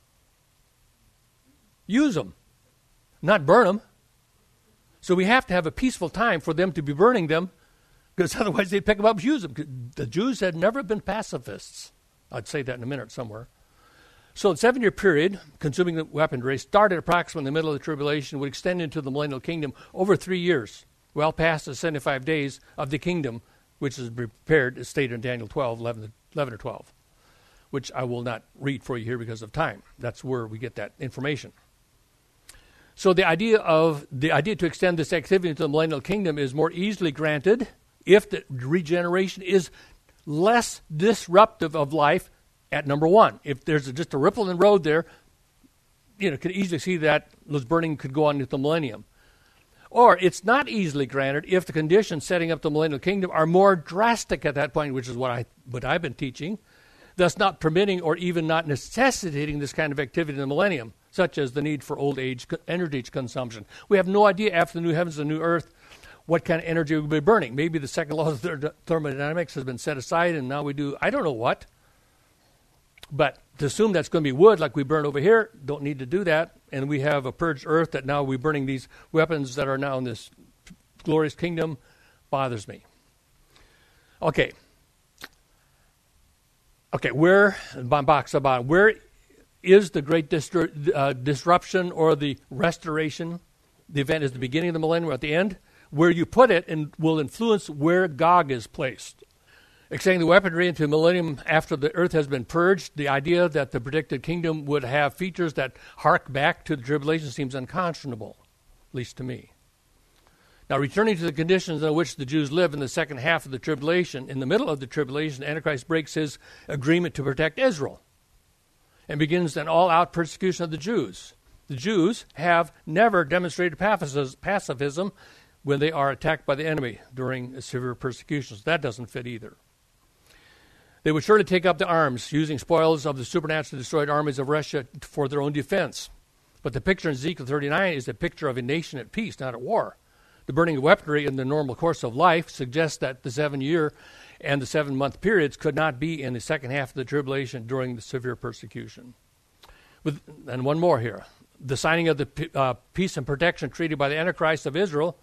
Use them, not burn them. So we have to have a peaceful time for them to be burning them, because otherwise they'd pick them up and use them. The Jews had never been pacifists. I'd say that in a minute somewhere. So the 7-year period, consuming the weaponry, started approximately in the middle of the tribulation, would extend into the millennial kingdom over 3 years, well past the 75 days of the kingdom, which is prepared, as stated in Daniel 12, 11 or 12, which I will not read for you here because of time. That's where we get that information. So the idea to extend this activity into the millennial kingdom is more easily granted if the regeneration is less disruptive of life at number one. If there's just a ripple in the road there, could easily see that those burning could go on into the millennium. Or it's not easily granted if the conditions setting up the millennial kingdom are more drastic at that point, which is what I've been teaching, thus not permitting or even not necessitating this kind of activity in the millennium, such as the need for old age energy consumption. We have no idea after the new heavens and new earth what kind of energy we'll be burning. Maybe the second law of thermodynamics has been set aside and now we do, I don't know what. But to assume that's going to be wood like we burn over here, don't need to do that. And we have a purged earth that now we're burning these weapons that are now in this glorious kingdom bothers me. Okay, where is the great disruption or the restoration? The event is the beginning of the millennium or at the end. Where you put it and will influence where Gog is placed. Extending the weaponry into the millennium after the earth has been purged, the idea that the predicted kingdom would have features that hark back to the tribulation seems unconscionable, at least to me. Now, returning to the conditions in which the Jews live in the second half of the tribulation, in the middle of the tribulation, the Antichrist breaks his agreement to protect Israel and begins an all-out persecution of the Jews. The Jews have never demonstrated pacifism when they are attacked by the enemy during severe persecutions. That doesn't fit either. They would surely take up the arms, using spoils of the supernaturally destroyed armies of Russia for their own defense. But the picture in Ezekiel 39 is a picture of a nation at peace, not at war. The burning of weaponry in the normal course of life suggests that the 7-year and the 7-month periods could not be in the second half of the tribulation during the severe persecution. And one more here. The signing of the peace and protection treaty by the Antichrist of Israel,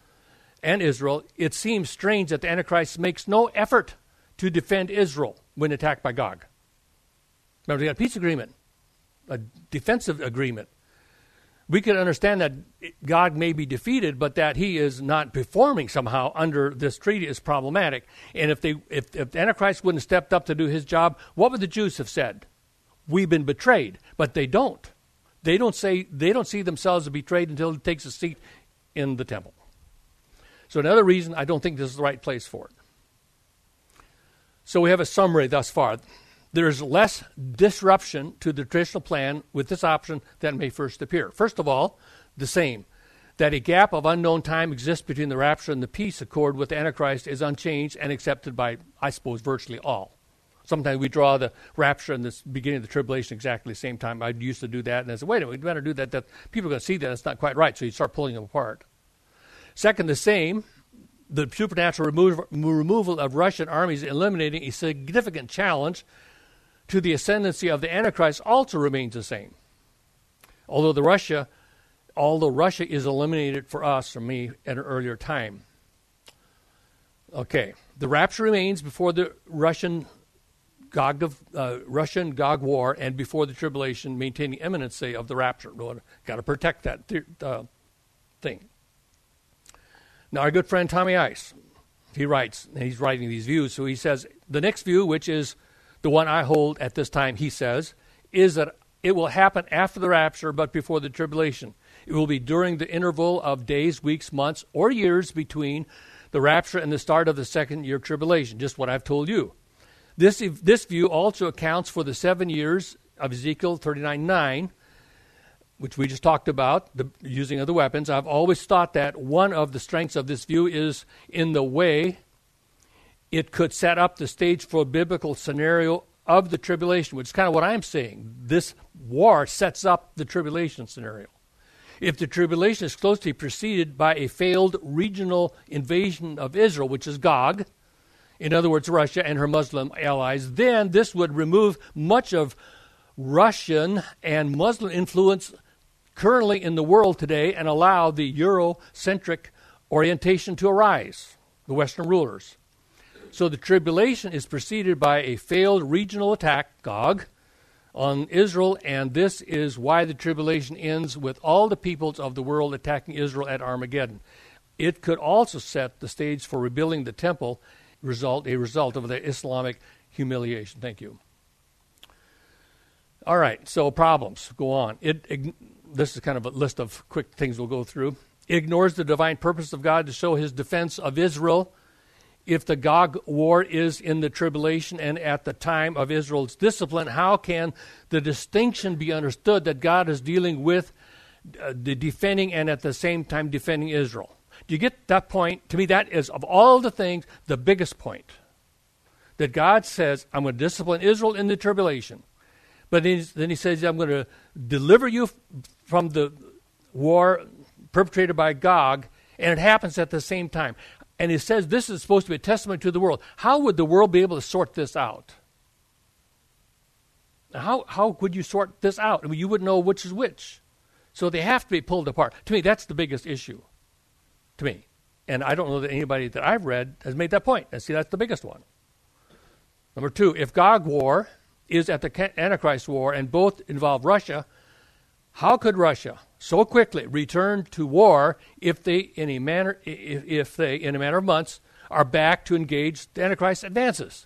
it seems strange that the Antichrist makes no effort to defend Israel when attacked by Gog. Remember, they got a peace agreement, a defensive agreement. We can understand that Gog may be defeated, but that he is not performing somehow under this treaty is problematic. And if the Antichrist wouldn't have stepped up to do his job, what would the Jews have said? We've been betrayed. But they don't. They don't see themselves as betrayed until he takes a seat in the temple. So another reason I don't think this is the right place for it. So we have a summary thus far. There is less disruption to the traditional plan with this option than may first appear. First of all, the same, that a gap of unknown time exists between the rapture and the peace accord with the Antichrist is unchanged and accepted by, I suppose, virtually all. Sometimes we draw the rapture and the beginning of the tribulation exactly the same time. I used to do that, and I said, wait a minute, we better do that. People are going to see that. That's not quite right, so you start pulling them apart. Second, the same, the supernatural removal of Russian armies eliminating a significant challenge to the ascendancy of the Antichrist also remains the same. Although Russia is eliminated for us, or me, at an earlier time. Okay, the rapture remains before the Russian Gog war and before the tribulation, maintaining imminency of the rapture. Got to protect that thing. Now, our good friend Tommy Ice, he writes, and he's writing these views, so he says, the next view, which is The one I hold at this time, he says, is that it will happen after the rapture, but before the tribulation. It will be during the interval of days, weeks, months, or years between the rapture and the start of the second year tribulation, just what I've told you. This view also accounts for the 7 years of Ezekiel 39:9, which we just talked about, the using of the weapons. I've always thought that one of the strengths of this view is in the way it could set up the stage for a biblical scenario of the tribulation, which is kind of what I'm saying. This war sets up the tribulation scenario. If the tribulation is closely preceded by a failed regional invasion of Israel, which is Gog, in other words, Russia and her Muslim allies, then this would remove much of Russian and Muslim influence currently in the world today and allow the Eurocentric orientation to arise, the Western rulers. So the tribulation is preceded by a failed regional attack, Gog, on Israel, and this is why the tribulation ends with all the peoples of the world attacking Israel at Armageddon. It could also set the stage for rebuilding the temple, a result of the Islamic humiliation. Thank you. All right, so problems. Go on. This is kind of a list of quick things we'll go through. It ignores the divine purpose of God to show his defense of Israel. If the Gog war is in the tribulation and at the time of Israel's discipline, how can the distinction be understood that God is dealing with the defending and at the same time defending Israel? Do you get that point? To me, that is, of all the things, the biggest point. That God says, I'm going to discipline Israel in the tribulation. But then he says, I'm going to deliver you from the war perpetrated by Gog, and it happens at the same time. And he says this is supposed to be a testimony to the world. How would the world be able to sort this out? How would you sort this out? I mean, you wouldn't know which is which. So they have to be pulled apart. To me, that's the biggest issue. To me. And I don't know that anybody that I've read has made that point. And see, that's the biggest one. Number two, if Gog war is at the Antichrist war and both involve Russia, how could Russia so quickly return to war if they, in a matter of months, are back to engage the Antichrist advances?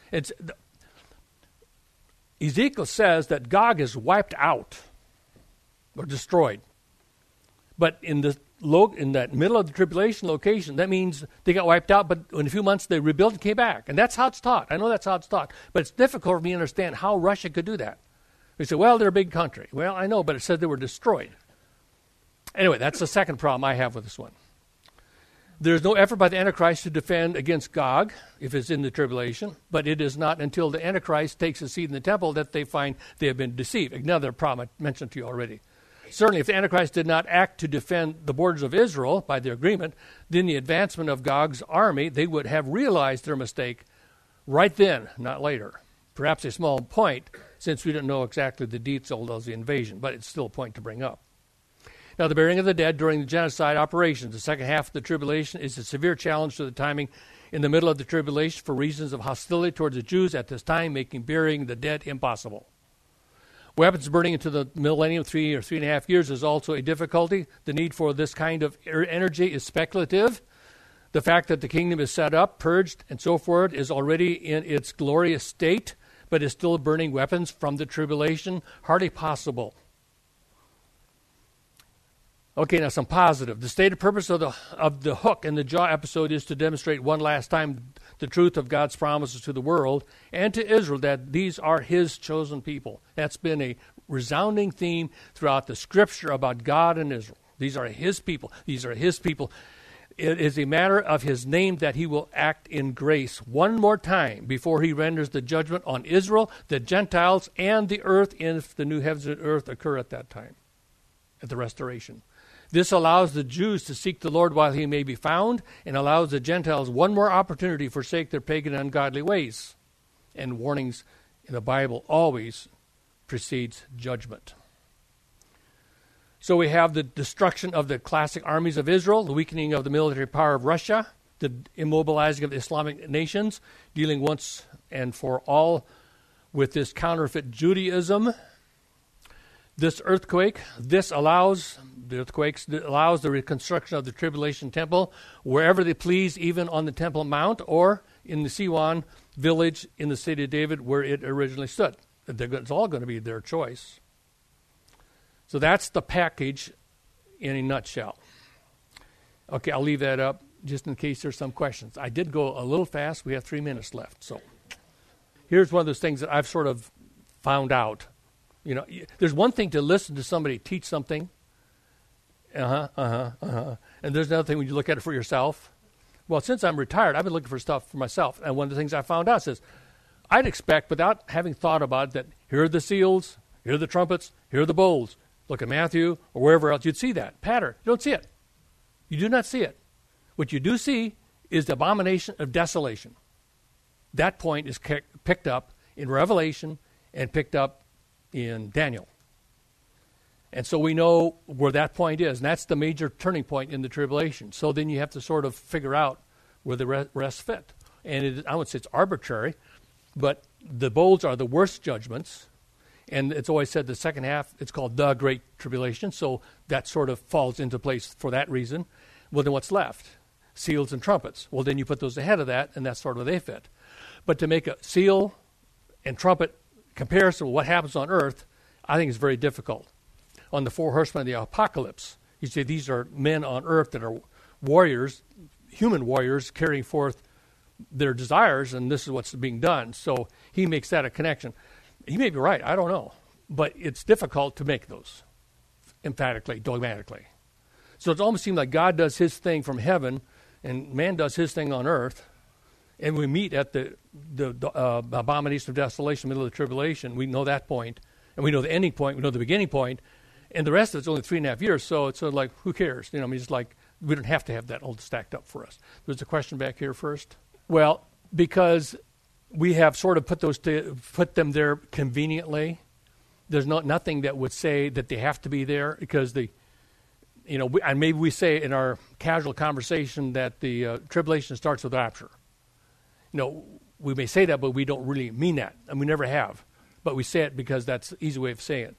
Ezekiel says that Gog is wiped out or destroyed. But in that middle of the tribulation location, that means they got wiped out, but in a few months they rebuilt and came back. And that's how it's taught. I know that's how it's taught. But it's difficult for me to understand how Russia could do that. We say, well, they're a big country. Well, I know, but it said they were destroyed. Anyway, that's the second problem I have with this one. There's no effort by the Antichrist to defend against Gog if it's in the tribulation, but it is not until the Antichrist takes a seat in the temple that they find they have been deceived. Another problem I mentioned to you already. Certainly, if the Antichrist did not act to defend the borders of Israel by their agreement, then the advancement of Gog's army, they would have realized their mistake right then, not later. Perhaps a small point, since we don't know exactly the details of the invasion, but it's still a point to bring up. Now, the burying of the dead during the genocide operations, the second half of the tribulation, is a severe challenge to the timing in the middle of the tribulation for reasons of hostility towards the Jews at this time, making burying the dead impossible. Weapons burning into the millennium, 3 or 3.5 years, is also a difficulty. The need for this kind of energy is speculative. The fact that the kingdom is set up, purged, and so forth is already in its glorious state, but is still burning weapons from the tribulation, hardly possible. Okay, now some positive. The stated purpose of the hook in the jaw episode is to demonstrate one last time the truth of God's promises to the world and to Israel that these are his chosen people. That's been a resounding theme throughout the scripture about God and Israel. These are his people. These are his people. It is a matter of his name that he will act in grace one more time before he renders the judgment on Israel, the Gentiles, and the earth if the new heavens and earth occur at that time, at the restoration. This allows the Jews to seek the Lord while he may be found, and allows the Gentiles one more opportunity to forsake their pagan and ungodly ways. And warnings in the Bible always precedes judgment. So we have the destruction of the classic armies of Israel, the weakening of the military power of Russia, the immobilizing of the Islamic nations, dealing once and for all with this counterfeit Judaism. This earthquake, allows the reconstruction of the tribulation temple wherever they please, even on the Temple Mount or in the Siwan village in the city of David where it originally stood. It's all going to be their choice. So that's the package in a nutshell. Okay, I'll leave that up just in case there's some questions. I did go a little fast. We have 3 minutes left. So here's one of those things that I've sort of found out. You know, there's one thing to listen to somebody teach something. And there's another thing when you look at it for yourself. Well, since I'm retired, I've been looking for stuff for myself. And one of the things I found out is I'd expect, without having thought about it, that here are the seals, here are the trumpets, here are the bowls. Look at Matthew or wherever else, you'd see that pattern. You don't see it. You do not see it. What you do see is the abomination of desolation. That point is picked up in Revelation and picked up in Daniel. And so we know where that point is, and that's the major turning point in the tribulation. So then you have to sort of figure out where the rest fit. And I would say it's arbitrary, but the bowls are the worst judgments. And it's always said the second half, it's called the Great Tribulation, so that sort of falls into place for that reason. Well, then what's left? Seals and trumpets. Well, then you put those ahead of that, and that's sort of where they fit. But to make a seal and trumpet comparison with what happens on earth, I think is very difficult. On the 4 horsemen of the apocalypse, you say these are men on earth that are warriors, human warriors, carrying forth their desires, and this is what's being done. So he makes that a connection. He may be right, I don't know. But it's difficult to make those emphatically, dogmatically. So it almost seems like God does his thing from heaven, and man does his thing on earth, and we meet at the abomination of desolation, middle of the tribulation. We know that point, and we know the ending point, we know the beginning point, and the rest of it's only 3.5 years, so it's sort of like, who cares? You know, I mean, it's like, we don't have to have that all stacked up for us. There's a question back here first. Well, because we have sort of put them there conveniently. There's nothing that would say that they have to be there because and maybe we say in our casual conversation that the tribulation starts with rapture. You know, we may say that, but we don't really mean that, and we never have. But we say it because that's the easy way of saying it.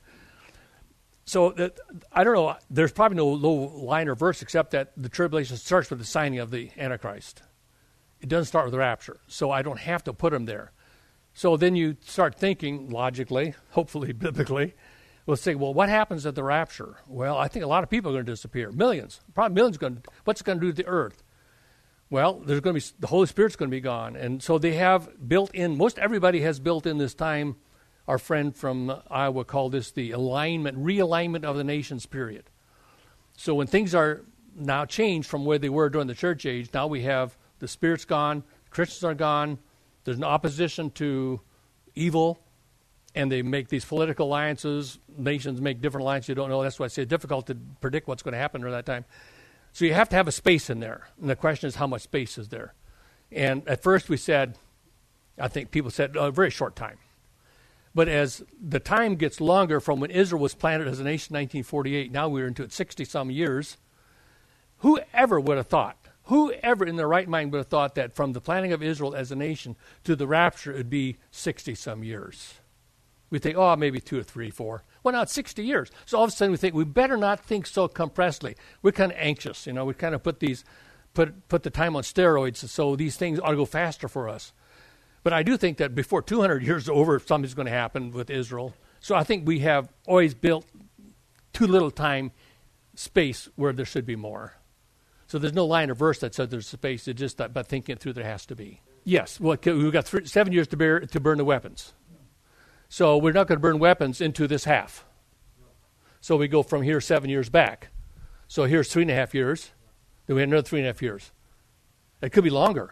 So I don't know. There's probably no line or verse except that the tribulation starts with the signing of the Antichrist. It doesn't start with the rapture, so I don't have to put them there. So then you start thinking logically, hopefully biblically. We'll say, well, what happens at the rapture? Well, I think a lot of people are going to disappear. Millions. Probably millions. What's it going to do to the earth? Well, there's going to be the Holy Spirit's going to be gone. And so they have built in, most everybody has built in this time, our friend from Iowa called this the realignment of the nations period. So when things are now changed from where they were during the church age, now we have the Spirit's gone, Christians are gone, there's an opposition to evil, and they make these political alliances. Nations make different alliances. You don't know. That's why I say it's difficult to predict what's going to happen during that time. So you have to have a space in there. And the question is, how much space is there? And at first we said, I think people said, a very short time. But as the time gets longer from when Israel was planted as a nation in 1948, now we're into it 60-some years, whoever would have thought, whoever in their right mind would have thought that from the planting of Israel as a nation to the rapture it would be 60-some years. We think, maybe 2 or 3, 4. Well, now it's 60 years. So all of a sudden we think, we better not think so compressedly. We're kind of anxious, you know. We kind of put the time on steroids so these things ought to go faster for us. But I do think that before 200 years is over, something's going to happen with Israel. So I think we have always built too little time space where there should be more. So there's no line or verse that says there's space. It's just that by thinking it through, there has to be. Yes, well, we've got 7 years to burn the weapons. So we're not going to burn weapons into this half. So we go from here 7 years back. So here's 3.5 years. Then we have another 3.5 years. It could be longer.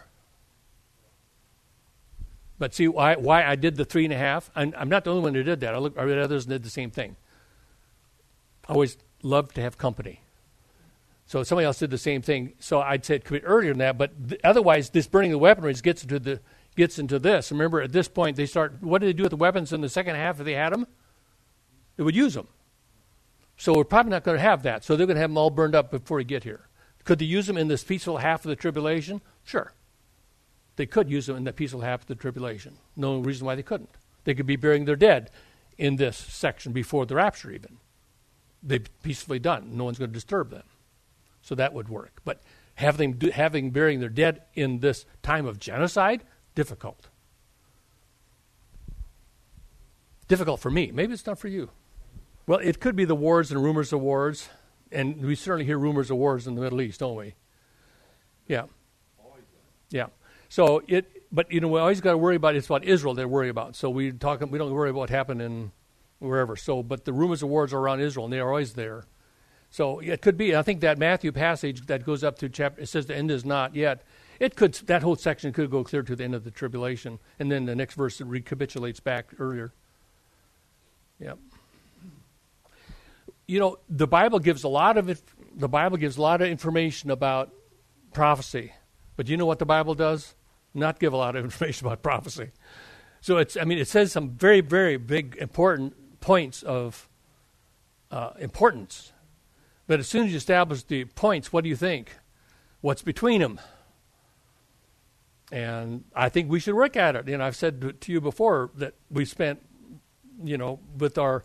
But see why I did the 3.5? I'm not the only one who did that. I read others and did the same thing. I always loved to have company. So somebody else did the same thing. So I'd say it could be earlier than that. But otherwise, this burning of the weaponries gets into this. Remember, at this point, what did they do with the weapons in the second half if they had them? They would use them. So we're probably not going to have that. So they're going to have them all burned up before we get here. Could they use them in this peaceful half of the tribulation? Sure. They could use them in the peaceful half of the tribulation. No reason why they couldn't. They could be burying their dead in this section before the rapture even. They've peacefully done. No one's going to disturb them. So that would work. But having burying their dead in this time of genocide, difficult. Difficult for me. Maybe it's not for you. Well, it could be the wars and rumors of wars, and we certainly hear rumors of wars in the Middle East, don't we? Yeah. Yeah. So but we always got to worry about, it's about Israel they worry about. So we don't worry about what happened in wherever. So, but the rumors of wars are around Israel, and they are always there. So it could be. I think that Matthew passage that goes up to chapter, it says the end is not yet. That whole section could go clear to the end of the tribulation, and then the next verse recapitulates back earlier. Yeah. The Bible gives a lot of information about prophecy, but you know what the Bible does? Not give a lot of information about prophecy. So it says some very, very big important points of importance. But as soon as you establish the points, what do you think? What's between them? And I think we should work at it. I've said to you before that we spent, with our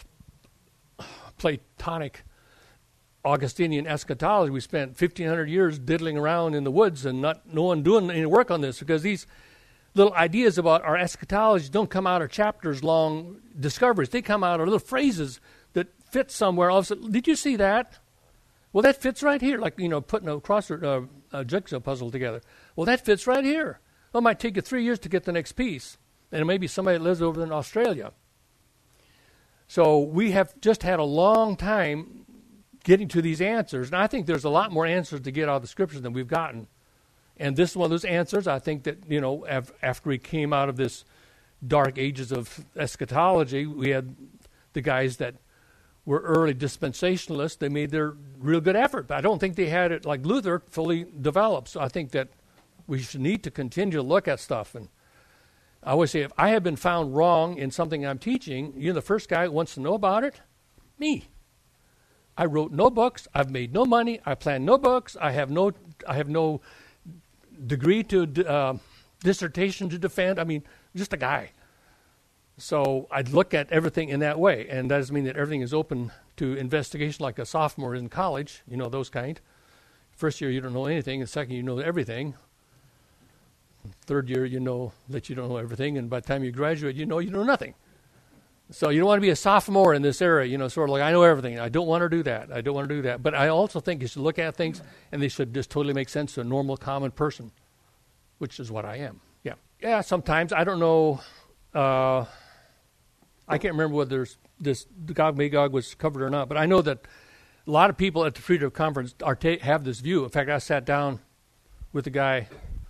Platonic Augustinian eschatology, we spent 1,500 years diddling around in the woods and no one doing any work on this, because these little ideas about our eschatology don't come out of chapters-long discoveries. They come out of little phrases that fit somewhere. All of a sudden, did you see that? Well, that fits right here, like, putting a jigsaw puzzle together. Well, that fits right here. Well, it might take you 3 years to get the next piece, and it may be somebody that lives over in Australia. So we have just had a long time getting to these answers, and I think there's a lot more answers to get out of the Scriptures than we've gotten. And this is one of those answers. I think that, after we came out of this dark ages of eschatology, we had the guys that were early dispensationalists. They made their real good effort, but I don't think they had it like Luther fully developed. So I think that we should need to continue to look at stuff. And I always say, if I have been found wrong in something I'm teaching, you're the first guy who wants to know about it? Me. I wrote no books. I've made no money. I planned no books. I have no degree to dissertation to defend. I mean, just a guy. So I'd look at everything in that way, and that doesn't mean that everything is open to investigation like a sophomore in college, those kind. First year, you don't know anything, and second, you know everything. Third year, you know that you don't know everything, and by the time you graduate, you know nothing. So you don't want to be a sophomore in this area, sort of like, I know everything. I don't want to do that. But I also think you should look at things, and they should just totally make sense to a normal, common person, which is what I am. Yeah. Yeah, sometimes. I don't know. I can't remember whether this Gog Magog was covered or not, but I know that a lot of people at the Freedom Conference have this view. In fact, I sat down with a guy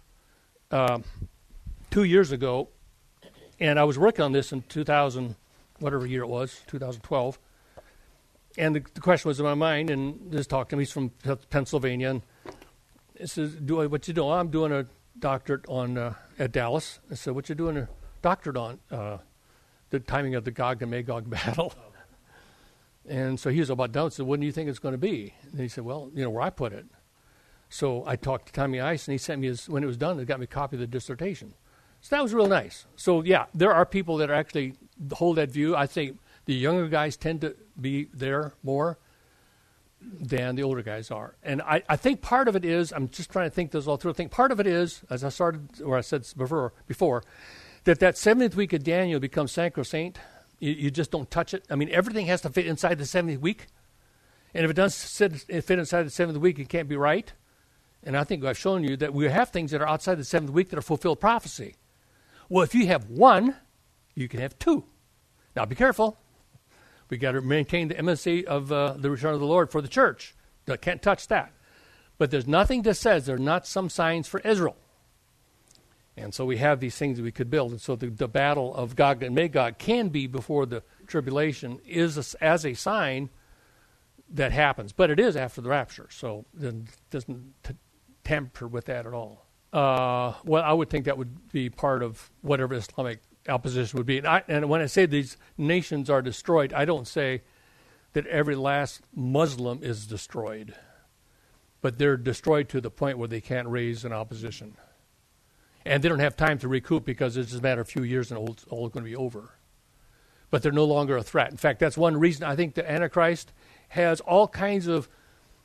2 years ago, and I was working on this in 2000, whatever year it was, 2012. And the question was in my mind, and this talked to him. He's from Pennsylvania, and he says, "What you doing?" "I'm doing a doctorate on at Dallas." I said, "What you doing a doctorate on?" The timing of the Gog and Magog battle. And so he was about done. So, "What do you think it's going to be?" And he said, "Well, where I put it." So I talked to Tommy Ice, and he sent me when it was done, they got me a copy of the dissertation. So that was real nice. So yeah, there are people that actually hold that view. I think the younger guys tend to be there more than the older guys are. And I think part of it is, I'm just trying to think this all through, I think part of it is, as I said before, that 70th week of Daniel becomes sacrosanct. You just don't touch it. I mean, everything has to fit inside the 70th week. And if it doesn't fit inside the 7th week, it can't be right. And I think I've shown you that we have things that are outside the 7th week that are fulfilled prophecy. Well, if you have one, you can have two. Now, be careful. We got to maintain the MSA of the return of the Lord for the church. Can't touch that. But there's nothing that says there are not some signs for Israel. And so we have these things that we could build. And so the battle of Gog and Magog can be before the tribulation is as a sign that happens. But it is after the rapture. So it doesn't tamper with that at all. Well, I would think that would be part of whatever Islamic opposition would be. And when I say these nations are destroyed, I don't say that every last Muslim is destroyed. But they're destroyed to the point where they can't raise an opposition. And they don't have time to recoup because it's just a matter of a few years and it's all going to be over. But they're no longer a threat. In fact, that's one reason I think the Antichrist has all kinds of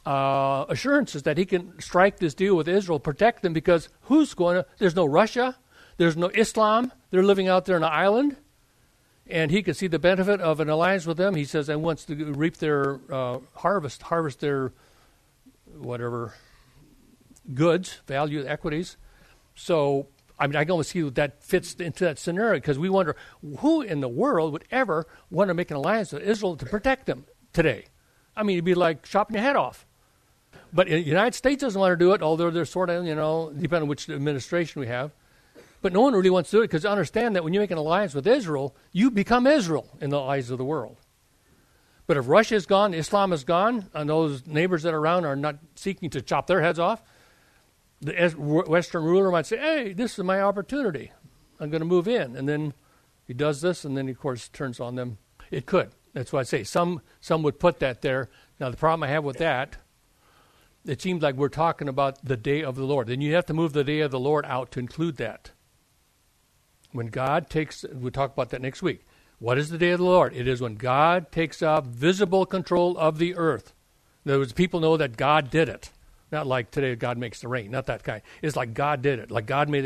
assurances that he can strike this deal with Israel, protect them, because there's no Russia, there's no Islam, they're living out there on an island, and he can see the benefit of an alliance with them. He says, and wants to reap their harvest their whatever goods, value, equities. So, I can almost see that fits into that scenario, because we wonder who in the world would ever want to make an alliance with Israel to protect them today. It'd be like chopping your head off. But the United States doesn't want to do it, although they're sort of, depending on which administration we have. But no one really wants to do it, because understand that when you make an alliance with Israel, you become Israel in the eyes of the world. But if Russia is gone, Islam is gone, and those neighbors that are around are not seeking to chop their heads off, the Western ruler might say, hey, this is my opportunity. I'm going to move in. And then he does this, and then he, of course, turns on them. It could. That's why I say some would put that there. Now, the problem I have with that, it seems like we're talking about the day of the Lord. Then you have to move the day of the Lord out to include that. When God takes, we'll talk about that next week. What is the day of the Lord? It is when God takes up visible control of the earth. In other words, people know that God did it. Not like today God makes the rain, not that kind. It's like God did it, like God made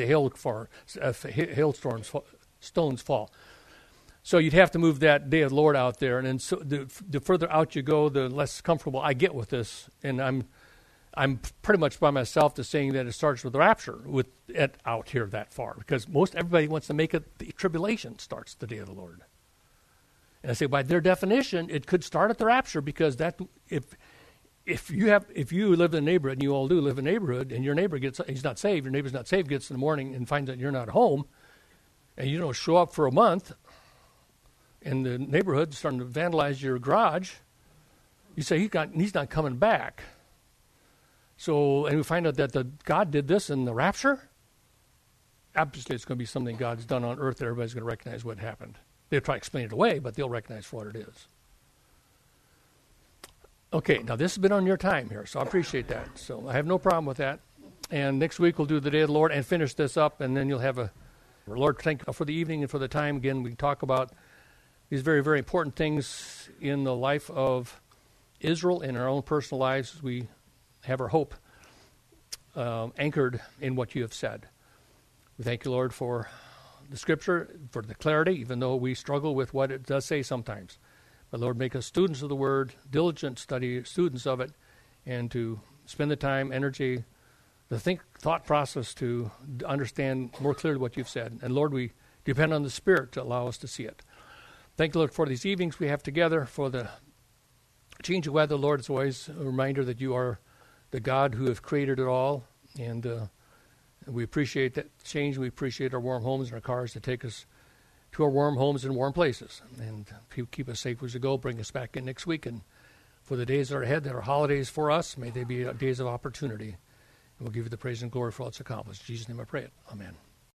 the stones fall. So you'd have to move that day of the Lord out there, and then so the further out you go, the less comfortable I get with this. And I'm pretty much by myself to saying that it starts with the rapture, with it out here that far, because everybody wants to make it the tribulation starts the day of the Lord. And I say by their definition, it could start at the rapture, because that if you live in a neighborhood, and you all do live in a neighborhood, and your neighbor he's not saved, your neighbor's not saved, gets in the morning and finds that you're not home, and you don't show up for a month, and the neighborhood's starting to vandalize your garage, you say he's not coming back. So, and we find out that God did this in the rapture. Obviously, it's going to be something God's done on earth that everybody's going to recognize what happened. They'll try to explain it away, but they'll recognize for what it is. Okay, now this has been on your time here, so I appreciate that. So I have no problem with that. And next week we'll do the day of the Lord and finish this up, and then you'll have Lord, thank you for the evening and for the time. Again, we can talk about these very, very important things in the life of Israel, in our own personal lives. We have our hope anchored in what you have said. We thank you, Lord, for the Scripture, for the clarity, even though we struggle with what it does say sometimes. But, Lord, make us students of the Word, diligent students of it, and to spend the time, energy, the thought process to understand more clearly what you've said. And, Lord, we depend on the Spirit to allow us to see it. Thank you, Lord, for these evenings we have together, for the change of weather. Lord, it's always a reminder that you are the God who has created it all, and we appreciate that change. We appreciate our warm homes and our cars to take us to our warm homes and warm places, and keep us safe as we go. Bring us back in next week, and for the days that are ahead, that are holidays for us, may they be days of opportunity. And we'll give you the praise and glory for all it's accomplished. In Jesus' name I pray it. Amen.